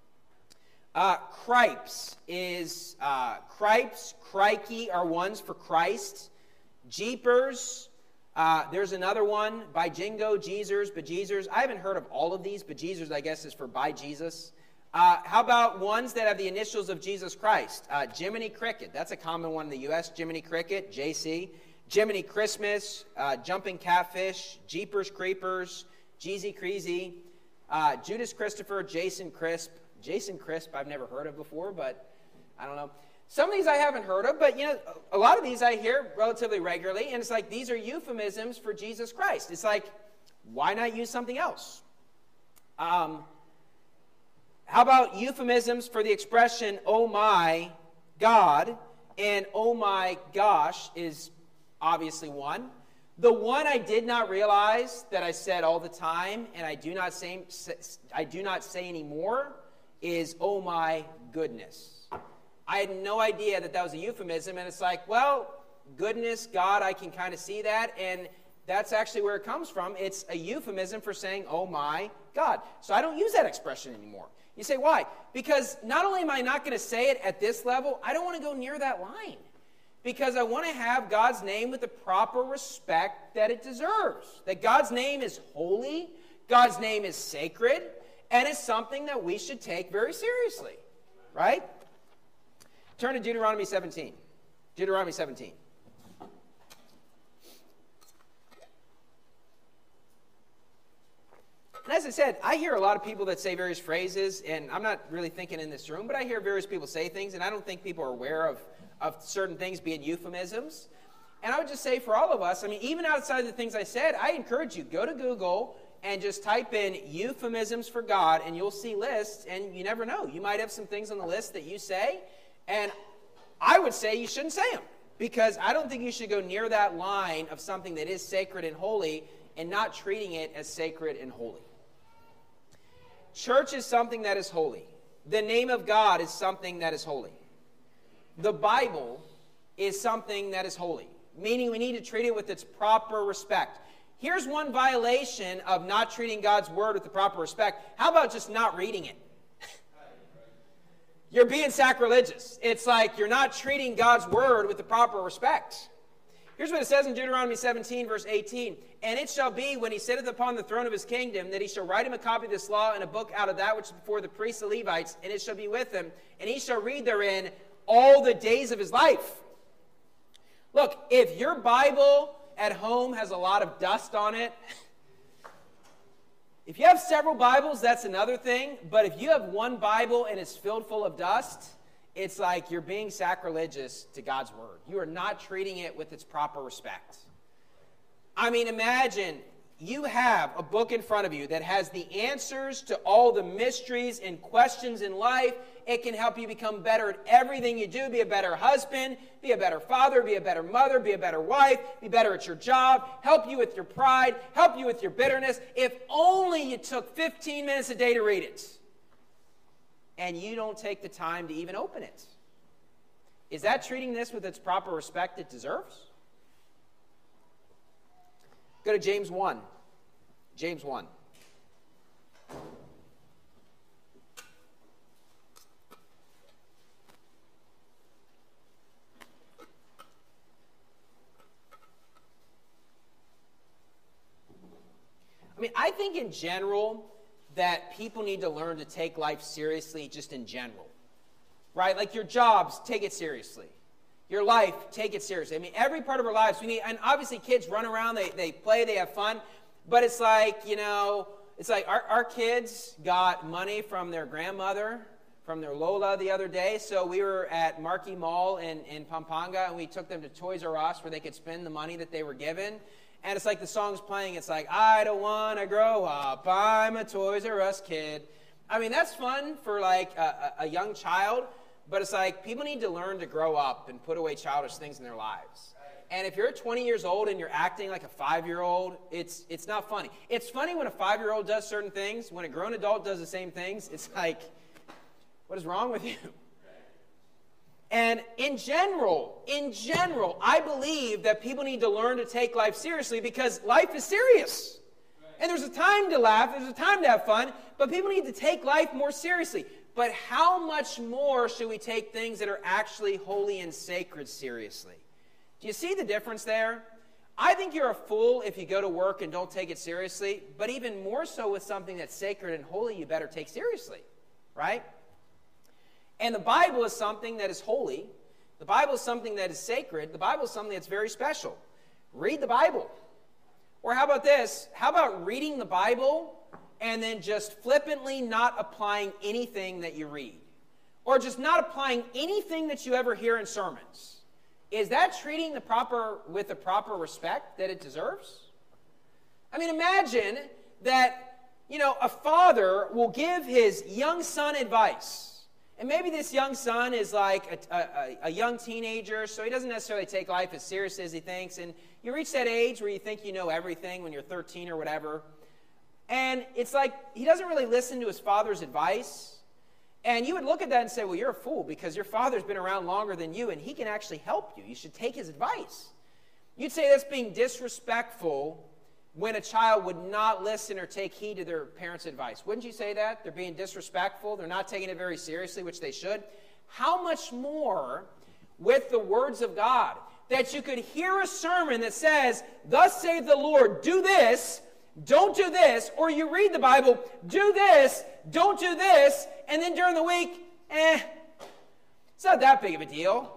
Cripes is, cripes, crikey are ones for Christ. Jeepers, there's another one, by Jingo, Jeezers, Bejeezers. I haven't heard of all of these, Bejeezers I guess is for by Jesus. How about ones that have the initials of Jesus Christ? Jiminy Cricket, that's a common one in the U.S., Jiminy Cricket, JC. Jiminy Christmas, Jumping Catfish, Jeepers Creepers, Jeezy Creasy, Judas Christopher, Jason Crisp. Jason Crisp I've never heard of before, but I don't know. Some of these I haven't heard of, but a lot of these I hear relatively regularly, and it's like these are euphemisms for Jesus Christ. It's like, why not use something else? How about euphemisms for the expression, oh my God, and oh my gosh is obviously one. The one I did not realize that I said all the time, and I do not say anymore, is oh my goodness. I had no idea that was a euphemism, and it's like, well, goodness, God, I can kind of see that, and that's actually where it comes from. It's a euphemism for saying, oh my God. So I don't use that expression anymore. You say, why? Because not only am I not going to say it at this level, I don't want to go near that line. Because I want to have God's name with the proper respect that it deserves. That God's name is holy, God's name is sacred, and it's something that we should take very seriously, right? Turn to Deuteronomy 17. Deuteronomy 17. And as I said, I hear a lot of people that say various phrases, and I'm not really thinking in this room, but I hear various people say things, and I don't think people are aware of certain things being euphemisms. And I would just say for all of us, I mean, even outside of the things I said, I encourage you, go to Google and just type in euphemisms for God, and you'll see lists, and you never know. You might have some things on the list that you say, and I would say you shouldn't say them, because I don't think you should go near that line of something that is sacred and holy and not treating it as sacred and holy. Church is something that is holy. The name of God is something that is holy. The Bible is something that is holy, meaning we need to treat it with its proper respect. Here's one violation of not treating God's word with the proper respect. How about just not reading it? You're being sacrilegious. It's like you're not treating God's word with the proper respect. Here's what it says in Deuteronomy 17, verse 18. And it shall be, when he sitteth upon the throne of his kingdom, that he shall write him a copy of this law in a book out of that which is before the priests and Levites, and it shall be with him, and he shall read therein all the days of his life. Look, if your Bible at home has a lot of dust on it, if you have several Bibles, that's another thing. But if you have one Bible and it's filled full of dust, it's like you're being sacrilegious to God's word. You are not treating it with its proper respect. I mean, imagine you have a book in front of you that has the answers to all the mysteries and questions in life. It can help you become better at everything you do, be a better husband, be a better father, be a better mother, be a better wife, be better at your job, help you with your pride, help you with your bitterness. If only you took 15 minutes a day to read it, and you don't take the time to even open it. Is that treating this with its proper respect it deserves? Go to James 1. James 1. I mean, I think in general that people need to learn to take life seriously just in general, right? Like your jobs, take it seriously. Your life, take it seriously. I mean, every part of our lives, we need, and obviously kids run around, they play, they have fun, but it's like, you know, it's like our kids got money from their grandmother, from their Lola the other day. So we were at Marquee Mall in Pampanga, and we took them to Toys R Us where they could spend the money that they were given. And it's like the song's playing. It's like, I don't want to grow up. I'm a Toys R Us kid. I mean, that's fun for like a young child. But it's like people need to learn to grow up and put away childish things in their lives. And if you're 20 years old and you're acting like a 5-year-old, it's not funny. It's funny when a 5-year-old does certain things. When a grown adult does the same things, it's like, what is wrong with you? And in general, I believe that people need to learn to take life seriously because life is serious. And there's a time to laugh, there's a time to have fun, but people need to take life more seriously. But how much more should we take things that are actually holy and sacred seriously? Do you see the difference there? I think you're a fool if you go to work and don't take it seriously, but even more so with something that's sacred and holy, you better take seriously, right? And the Bible is something that is holy. The Bible is something that is sacred. The Bible is something that's very special. Read the Bible. Or how about this? How about reading the Bible and then just flippantly not applying anything that you read? Or just not applying anything that you ever hear in sermons? Is that treating with the proper respect that it deserves? I mean, imagine that, a father will give his young son advice. And maybe this young son is like a young teenager, so he doesn't necessarily take life as seriously as he thinks. And you reach that age where you think you know everything when you're 13 or whatever. And it's like he doesn't really listen to his father's advice. And you would look at that and say, well, you're a fool because your father's been around longer than you and he can actually help you. You should take his advice. You'd say that's being disrespectful when a child would not listen or take heed to their parents' advice. Wouldn't you say that? They're being disrespectful. They're not taking it very seriously, which they should. How much more with the words of God? That you could hear a sermon that says, thus saith the Lord, do this, don't do this. Or you read the Bible, do this, don't do this. And then during the week, it's not that big of a deal.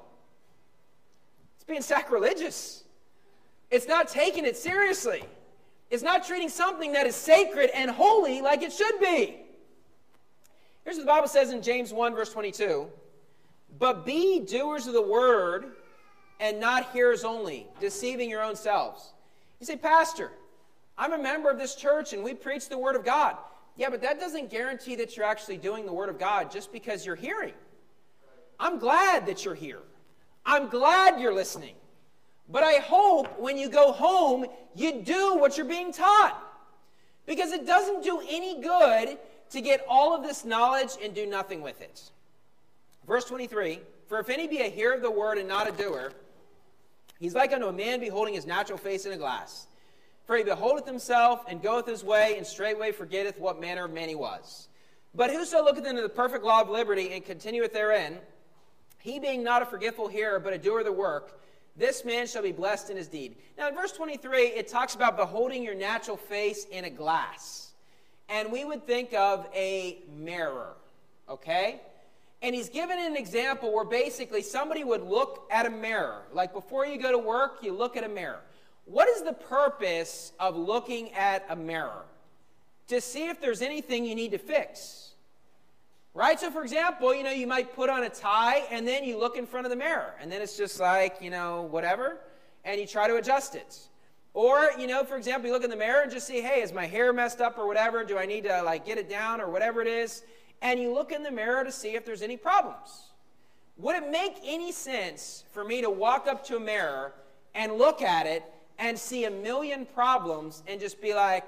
It's being sacrilegious. It's not taking it seriously. It's not treating something that is sacred and holy like it should be. Here's what the Bible says in James 1, verse 22. But be doers of the word and not hearers only, deceiving your own selves. You say, Pastor, I'm a member of this church and we preach the word of God. Yeah, but that doesn't guarantee that you're actually doing the word of God just because you're hearing. I'm glad that you're here. I'm glad you're listening. But I hope when you go home, you do what you're being taught. Because it doesn't do any good to get all of this knowledge and do nothing with it. Verse 23, for if any be a hearer of the word and not a doer, he's like unto a man beholding his natural face in a glass. For he beholdeth himself and goeth his way, and straightway forgetteth what manner of man he was. But whoso looketh into the perfect law of liberty and continueth therein, he being not a forgetful hearer, but a doer of the work, this man shall be blessed in his deed. Now in verse 23, it talks about beholding your natural face in a glass. And we would think of a mirror, okay? And he's given an example where basically somebody would look at a mirror. Like before you go to work, you look at a mirror. What is the purpose of looking at a mirror? To see if there's anything you need to fix. Right? So, for example, you might put on a tie and then you look in front of the mirror. And then it's just like, whatever. And you try to adjust it. Or, for example, you look in the mirror and just see, hey, is my hair messed up or whatever? Do I need to, get it down or whatever it is? And you look in the mirror to see if there's any problems. Would it make any sense for me to walk up to a mirror and look at it and see a million problems and just be like,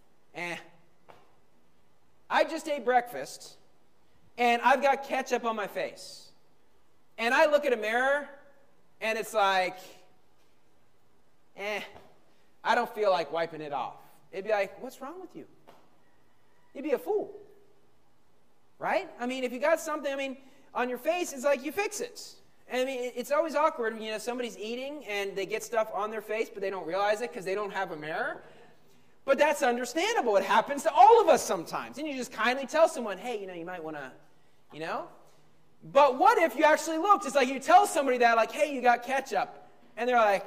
I just ate breakfast. And I've got ketchup on my face. And I look at a mirror, and it's like, I don't feel like wiping it off. It'd be like, what's wrong with you? You'd be a fool. Right? I mean, if you got something, on your face, it's like you fix it. I mean, it's always awkward when, somebody's eating, and they get stuff on their face, but they don't realize it because they don't have a mirror. But that's understandable. It happens to all of us sometimes. And you just kindly tell someone, hey, you might want to, But what if you actually looked? It's like you tell somebody that, like, hey, you got ketchup. And they're like,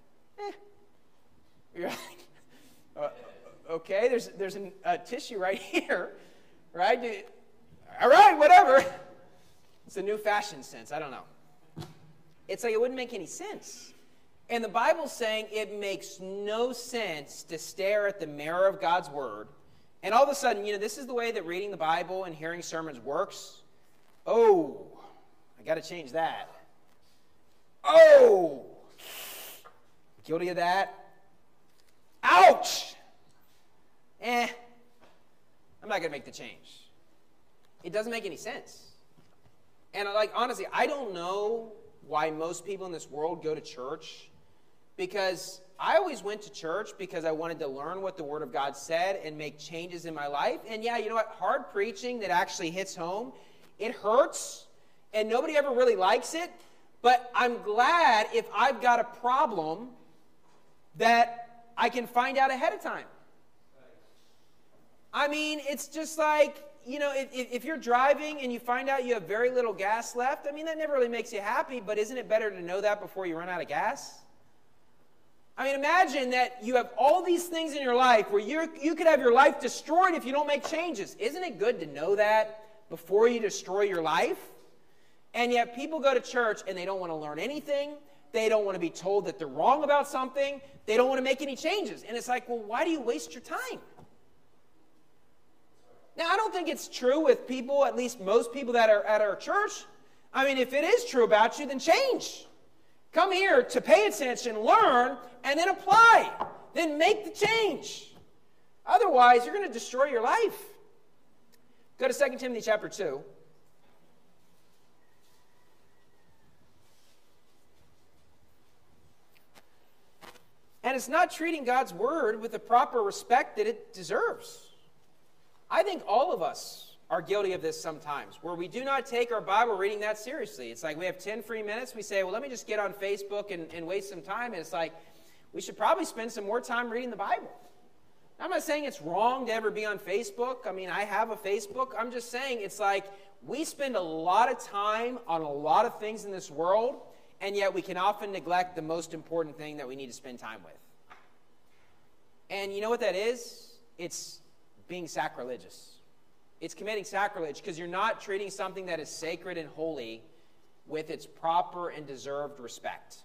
You're like, okay, there's a tissue right here, right? All right, whatever. It's a new fashion sense. I don't know. It's like it wouldn't make any sense. And the Bible's saying it makes no sense to stare at the mirror of God's Word. And all of a sudden, this is the way that reading the Bible and hearing sermons works. Oh, I got to change that. Oh, guilty of that. Ouch! I'm not going to make the change. It doesn't make any sense. And honestly, I don't know why most people in this world go to church, because I always went to church because I wanted to learn what the Word of God said and make changes in my life. And yeah, you know what? Hard preaching that actually hits home, it hurts, and nobody ever really likes it. But I'm glad if I've got a problem that I can find out ahead of time. I mean, it's just like, if you're driving and you find out you have very little gas left, I mean, that never really makes you happy, but isn't it better to know that before you run out of gas? I mean, imagine that you have all these things in your life where you could have your life destroyed if you don't make changes. Isn't it good to know that before you destroy your life? And yet people go to church and they don't want to learn anything. They don't want to be told that they're wrong about something. They don't want to make any changes. And it's like, well, why do you waste your time? Now, I don't think it's true with people, at least most people that are at our church. I mean, if it is true about you, then change. Come here to pay attention, learn, and then apply. Then make the change. Otherwise, you're going to destroy your life. Go to 2 Timothy chapter 2. And it's not treating God's word with the proper respect that it deserves. I think all of us are guilty of this sometimes, where we do not take our Bible reading that seriously. It's like we have 10 free minutes. We say, well, let me just get on Facebook and waste some time. And it's like, we should probably spend some more time reading the Bible. I'm not saying it's wrong to ever be on Facebook. I mean, I have a Facebook. I'm just saying it's like we spend a lot of time on a lot of things in this world, and yet we can often neglect the most important thing that we need to spend time with. And you know what that is? It's being sacrilegious. It's committing sacrilege because you're not treating something that is sacred and holy with its proper and deserved respect.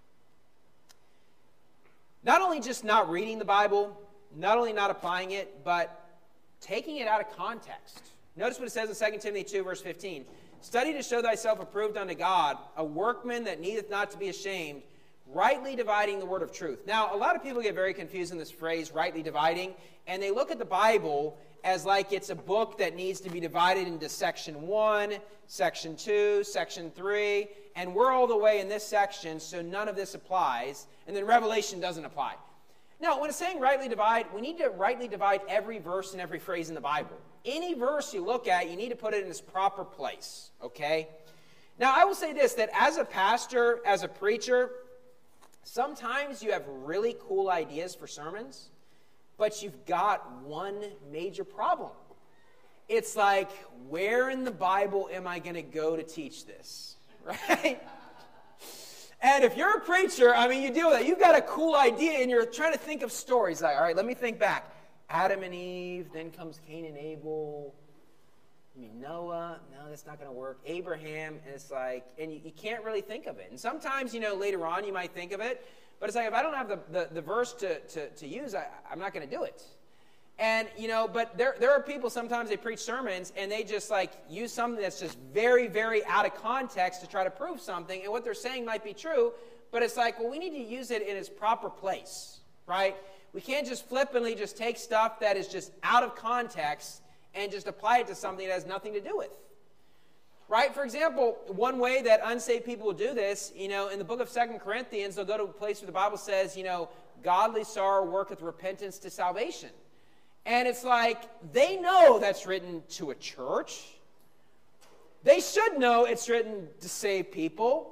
Not only just not reading the Bible, not only not applying it, but taking it out of context. Notice what it says in 2 Timothy 2, verse 15. Study to show thyself approved unto God, a workman that needeth not to be ashamed, rightly dividing the word of truth. Now, a lot of people get very confused in this phrase, rightly dividing, and they look at the Bible as like it's a book that needs to be divided into section 1, section 2, section 3, and we're all the way in this section, so none of this applies, and then Revelation doesn't apply. Now, when it's saying rightly divide, we need to rightly divide every verse and every phrase in the Bible. Any verse you look at, you need to put it in its proper place, okay? Now, I will say this, that as a pastor, as a preacher, sometimes you have really cool ideas for sermons, but you've got one major problem. It's like, where in the Bible am I going to go to teach this, right? And if you're a preacher, I mean, you deal with that. You've got a cool idea, and you're trying to think of stories. Like, all right, let me think back. Adam and Eve, then comes Cain and Abel. I mean, Noah, no, that's not going to work. Abraham, and it's like, and you can't really think of it. And sometimes, later on you might think of it, but it's like, if I don't have the verse to use, I'm not going to do it. And, but there are people, sometimes they preach sermons, and they just, use something that's just very, very out of context to try to prove something, and what they're saying might be true, but it's like, well, we need to use it in its proper place, right? We can't just flippantly just take stuff that is just out of context and just apply it to something that has nothing to do with. Right? For example, one way that unsaved people will do this, in the book of 2 Corinthians, they'll go to a place where the Bible says, godly sorrow worketh repentance to salvation. And it's like, they know that's written to a church. They should know it's written to save people.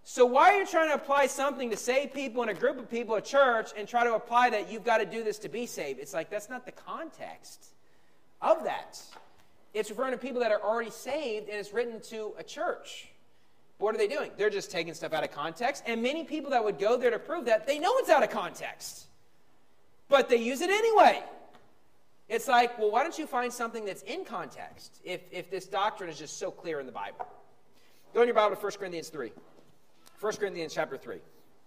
So why are you trying to apply something to save people in a group of people at church and try to apply that you've got to do this to be saved? It's like, that's not the context of that. It's referring to people that are already saved, and it's written to a church. What are they doing? They're just taking stuff out of context. And many people that would go there to prove that, they know it's out of context. But they use it anyway. It's like, well, why don't you find something that's in context if this doctrine is just so clear in the Bible? Go in your Bible to 1 Corinthians 3. 1 Corinthians chapter 3.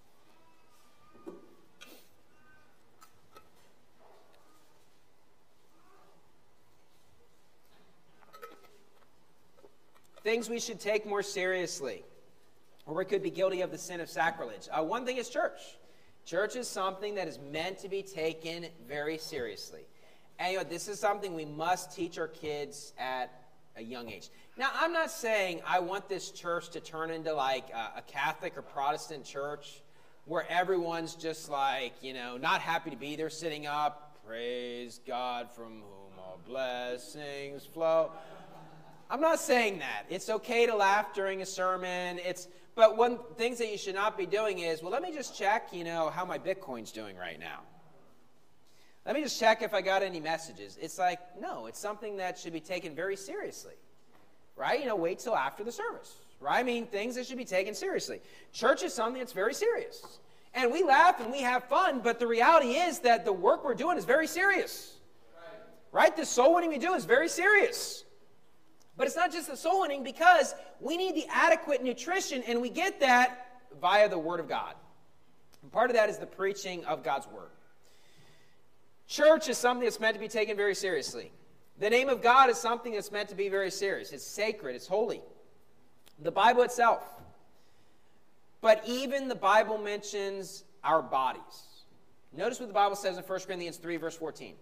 Things we should take more seriously, or we could be guilty of the sin of sacrilege. One thing is church. Church is something that is meant to be taken very seriously. And this is something we must teach our kids at a young age. Now, I'm not saying I want this church to turn into like a Catholic or Protestant church where everyone's just like, not happy to be there, sitting up, praise God from whom all blessings flow. I'm not saying that. It's okay to laugh during a sermon. But one things that you should not be doing is, well, let me just check, how my Bitcoin's doing right now. Let me just check if I got any messages. It's like, no, it's something that should be taken very seriously, right? Wait till after the service, right? I mean, things that should be taken seriously. Church is something that's very serious. And we laugh and we have fun, but the reality is that the work we're doing is very serious, right? The soul winning we do is very serious. But it's not just the soul winning, because we need the adequate nutrition, and we get that via the Word of God. And part of that is the preaching of God's Word. Church is something that's meant to be taken very seriously. The name of God is something that's meant to be very serious. It's sacred. It's holy. The Bible itself. But even the Bible mentions our bodies. Notice what the Bible says in 1 Corinthians 3, verse 14.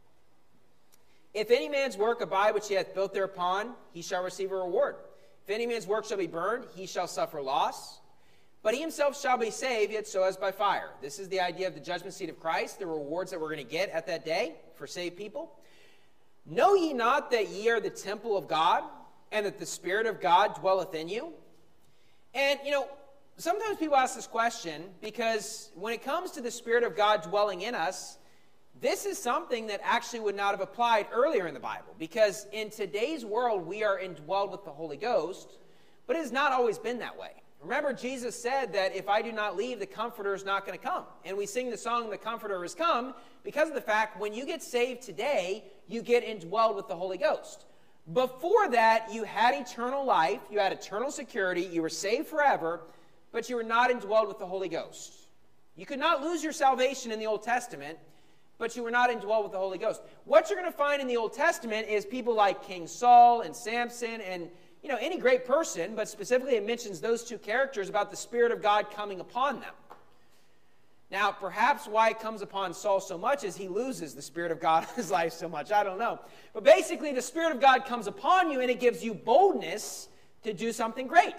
If any man's work abide which he hath built thereupon, he shall receive a reward. If any man's work shall be burned, he shall suffer loss. But he himself shall be saved, yet so as by fire. This is the idea of the judgment seat of Christ, the rewards that we're going to get at that day for saved people. Know ye not that ye are the temple of God, and that the Spirit of God dwelleth in you? And, sometimes people ask this question because when it comes to the Spirit of God dwelling in us, this is something that actually would not have applied earlier in the Bible, because in today's world we are indwelled with the Holy Ghost, but it has not always been that way. Remember, Jesus said that if I do not leave, the Comforter is not going to come. And we sing the song, "The Comforter has come," because of the fact when you get saved today, you get indwelled with the Holy Ghost. Before that, you had eternal life, you had eternal security, you were saved forever, but you were not indwelled with the Holy Ghost. You could not lose your salvation in the Old Testament, but you were not indwelled with the Holy Ghost. What you're going to find in the Old Testament is people like King Saul and Samson and, any great person, but specifically it mentions those two characters about the Spirit of God coming upon them. Now, perhaps why it comes upon Saul so much is he loses the Spirit of God in his life so much. I don't know. But basically, the Spirit of God comes upon you and it gives you boldness to do something great.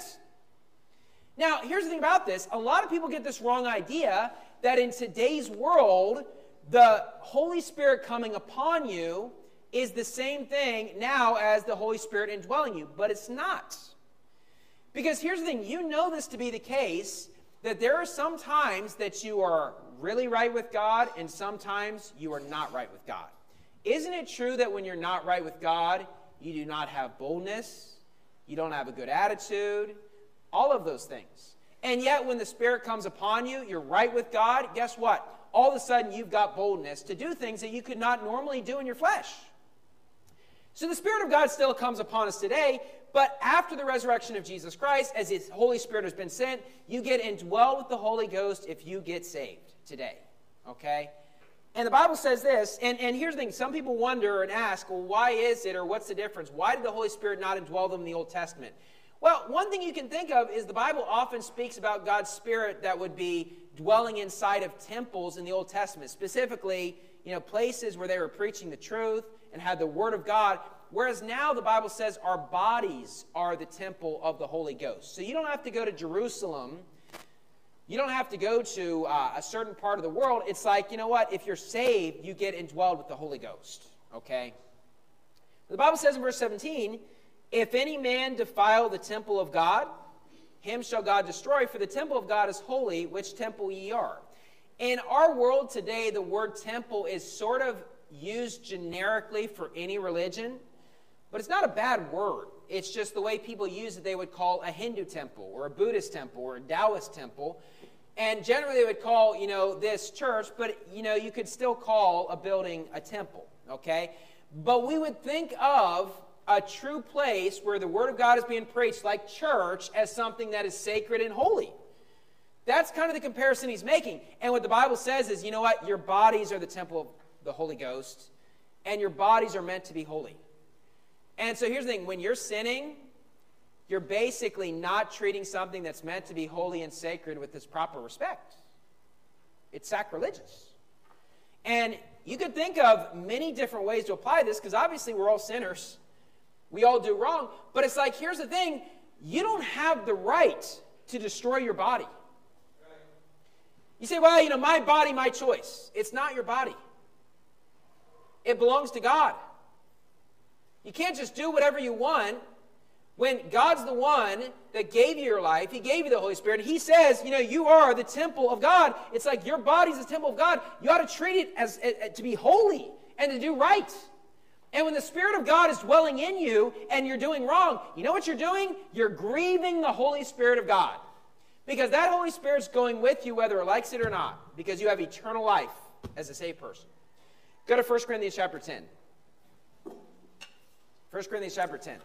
Now, here's the thing about this. A lot of people get this wrong idea that in today's world, the Holy Spirit coming upon you is the same thing now as the Holy Spirit indwelling you, but it's not. Because here's the thing, you know this to be the case, that there are some times that you are really right with God and sometimes you are not right with God. Isn't it true that when you're not right with God, you do not have boldness, you don't have a good attitude, all of those things. And yet when the Spirit comes upon you, you're right with God, guess what? All of a sudden you've got boldness to do things that you could not normally do in your flesh. So the Spirit of God still comes upon us today, but after the resurrection of Jesus Christ, as His Holy Spirit has been sent, you get indwelled with the Holy Ghost if you get saved today, okay? And the Bible says this, and here's the thing, some people wonder and ask, well, why is it, or what's the difference? Why did the Holy Spirit not indwell them in the Old Testament? Well, one thing you can think of is the Bible often speaks about God's Spirit that would be dwelling inside of temples in the Old Testament, specifically, places where they were preaching the truth and had the Word of God, whereas now the Bible says our bodies are the temple of the Holy Ghost. So you don't have to go to Jerusalem. You don't have to go to a certain part of the world. It's like, if you're saved, you get indwelled with the Holy Ghost, okay? The Bible says in verse 17, if any man defile the temple of God, him shall God destroy, for the temple of God is holy, which temple ye are. In our world today, the word temple is sort of used generically for any religion, but it's not a bad word. It's just the way people use it. They would call a Hindu temple or a Buddhist temple or a Taoist temple. And generally they would call, this church, but, you could still call a building a temple, okay? But we would think of a true place where the Word of God is being preached, like church, as something that is sacred and holy. That's kind of the comparison he's making. And what the Bible says is, you know what? Your bodies are the temple of the Holy Ghost, and your bodies are meant to be holy. And so here's the thing. When you're sinning, you're basically not treating something that's meant to be holy and sacred with this proper respect. It's sacrilegious. And you could think of many different ways to apply this, because obviously we're all sinners. We all do wrong. But it's like, here's the thing. You don't have the right to destroy your body. You say, well, my body, my choice. It's not your body. It belongs to God. You can't just do whatever you want when God's the one that gave you your life. He gave you the Holy Spirit. He says, you are the temple of God. It's like your body's the temple of God. You ought to treat it as to be holy and to do right. And when the Spirit of God is dwelling in you and you're doing wrong, you know what you're doing? You're grieving the Holy Spirit of God. Because that Holy Spirit's going with you whether it likes it or not. Because you have eternal life as a saved person. Go to 1 Corinthians chapter 10. 1 Corinthians chapter 10.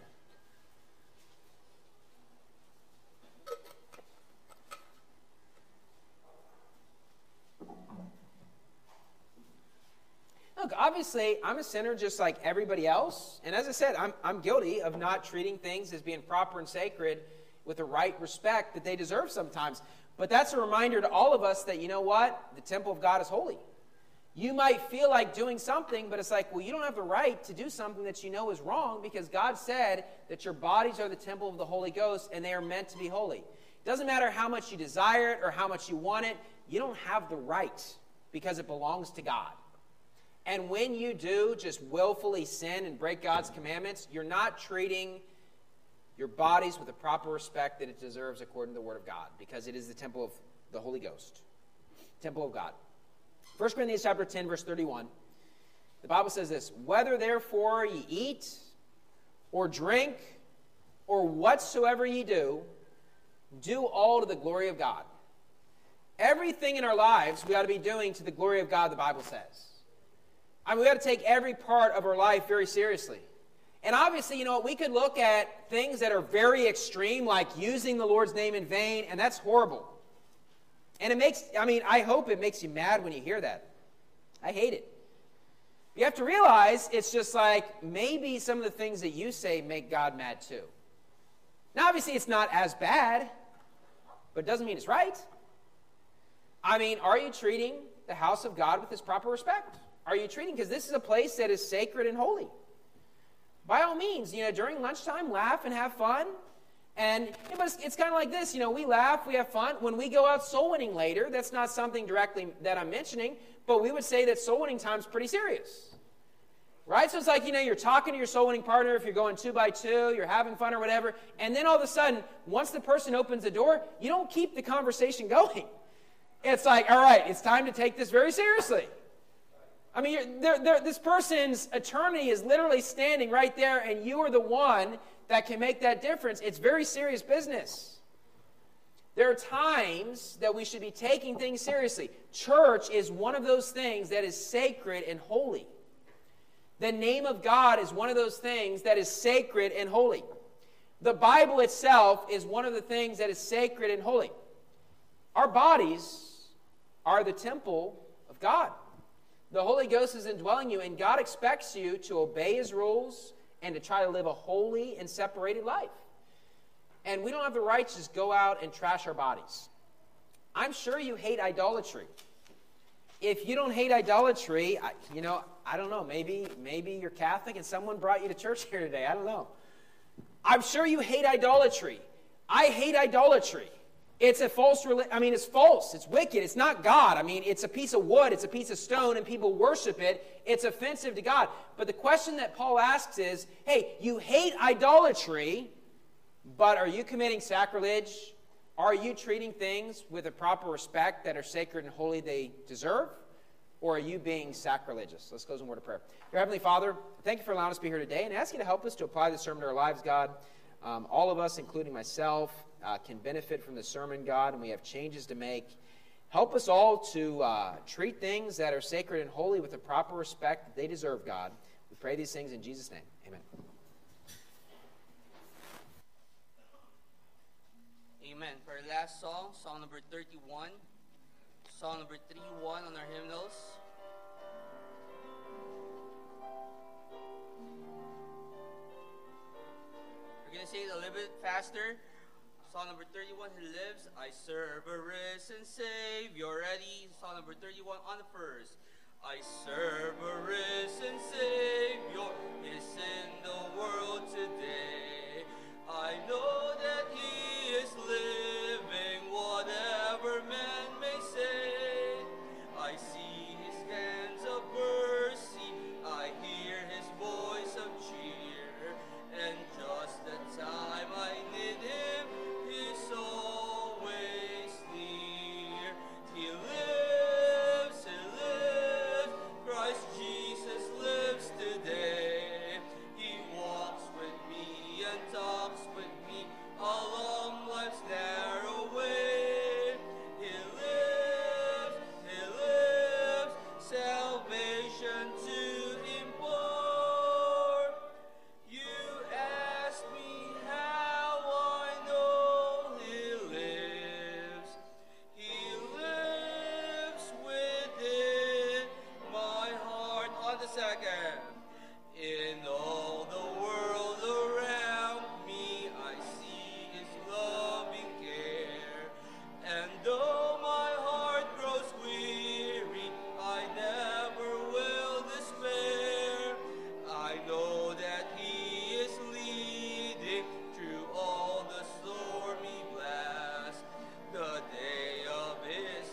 Look, obviously, I'm a sinner just like everybody else. And as I said, I'm guilty of not treating things as being proper and sacred with the right respect that they deserve sometimes. But that's a reminder to all of us that, you know what? The temple of God is holy. You might feel like doing something, but it's like, well, you don't have the right to do something that you know is wrong, because God said that your bodies are the temple of the Holy Ghost and they are meant to be holy. It doesn't matter how much you desire it or how much you want it. You don't have the right because it belongs to God. And when you do just willfully sin and break God's commandments, you're not treating your bodies with the proper respect that it deserves according to the Word of God, because it is the temple of the Holy Ghost, temple of God. 1 Corinthians chapter 10, verse 31, the Bible says this: whether therefore ye eat or drink or whatsoever ye do, do all to the glory of God. Everything in our lives we ought to be doing to the glory of God, the Bible says. I mean, we got to take every part of our life very seriously. And obviously, we could look at things that are very extreme, like using the Lord's name in vain, and that's horrible. And I hope it makes you mad when you hear that. I hate it. You have to realize it's just like maybe some of the things that you say make God mad too. Now, obviously, it's not as bad, but it doesn't mean it's right. I mean, are you treating the house of God with this proper respect? Are you treating, because this is a place that is sacred and holy. By all means, during lunchtime, laugh and have fun. And it's kind of like this, we laugh, we have fun. When we go out soul winning later, that's not something directly that I'm mentioning, but we would say that soul winning time is pretty serious. Right? So it's like, you're talking to your soul winning partner, if you're going 2 by 2, you're having fun or whatever, and then all of a sudden, once the person opens the door, you don't keep the conversation going. It's like, all right, it's time to take this very seriously. I mean, this person's eternity is literally standing right there, and you are the one that can make that difference. It's very serious business. There are times that we should be taking things seriously. Church is one of those things that is sacred and holy. The name of God is one of those things that is sacred and holy. The Bible itself is one of the things that is sacred and holy. Our bodies are the temple of God. The Holy Ghost is indwelling you, and God expects you to obey His rules and to try to live a holy and separated life. And we don't have the right to just go out and trash our bodies. I'm sure you hate idolatry. If you don't hate idolatry, I don't know, maybe you're Catholic and someone brought you to church here today. I don't know. I'm sure you hate idolatry. I hate idolatry. It's a false religion. It's false. It's wicked. It's not God. It's a piece of wood. It's a piece of stone, and people worship it. It's offensive to God. But the question that Paul asks is, hey, you hate idolatry, but are you committing sacrilege Are you treating things with the proper respect that are sacred and holy they deserve? Or are you being sacrilegious? Let's close in a word of prayer. Dear Heavenly Father, thank you for allowing us to be here today, and ask you to help us to apply this sermon to our lives, God. All of us, including myself, can benefit from the sermon, God, and we have changes to make. Help us all to treat things that are sacred and holy with the proper respect that they deserve, God. We pray these things in Jesus' name. Amen. Amen. For our last song, song number 31. Song number 3-1 on our hymnals. We're going to say it a little bit faster. Song number 31, He lives. I serve a risen Savior. Ready? Song number 31 on the first. I serve a risen Savior. Is in the world today. I know that He is living, whatever man may say. I see His hands of mercy. I hear His voice of cheer. And just the time I need Him, He's always near. He lives, Christ Jesus lives today. He walks with me and talks with me along life's narrow way. He lives, salvation to impart. You ask me how I know He lives. He lives within my heart. On the second. In all the world around me, I see His loving care. And though my heart grows weary, I never will despair. I know that He is leading through all the stormy blast. The day of His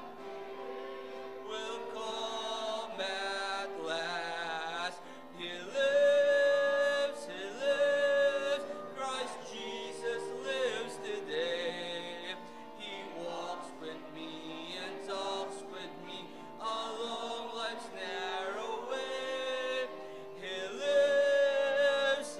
will come at last. He lives, Christ Jesus lives today. He walks with me and talks with me along life's narrow way. He lives,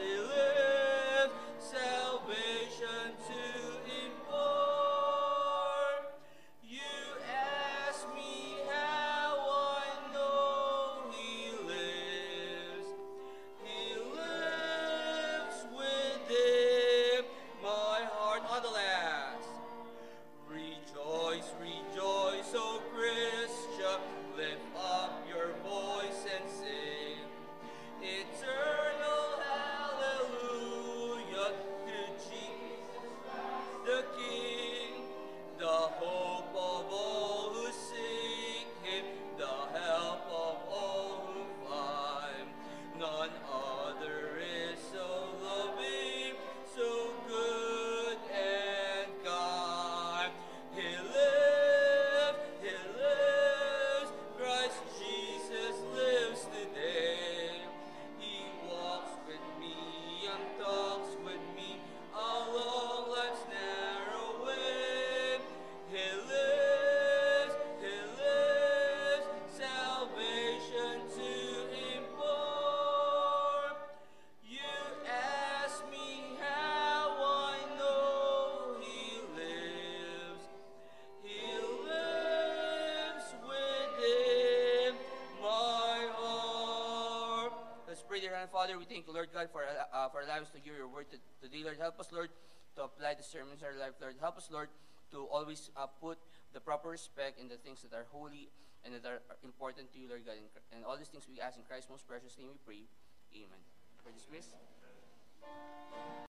salvation to impart. You ask me how I know He lives. He lives within my heart. On the last. Rejoice, rejoice, O Christian. Lift up your voice and sing. Eternal hallelujah to Jesus the King, the hope of all who seek Him, the help of all who find. None other is so loving, so good and kind. He lives, Christ Jesus lives today. He walks with me and talks with me along life's narrow way. He lives, salvation to impart. You ask me how I know He lives. He lives within my heart. Let's pray, dear Heavenly Father. We thank you, Lord God, for allowing us to hear your word today, Lord. Help us, Lord, to apply the sermons in our life, Lord. Help us, Lord, to always put the proper respect in the things that are holy and that are important to you, Lord God. And all these things we ask in Christ's most precious name we pray. Amen. For this, please.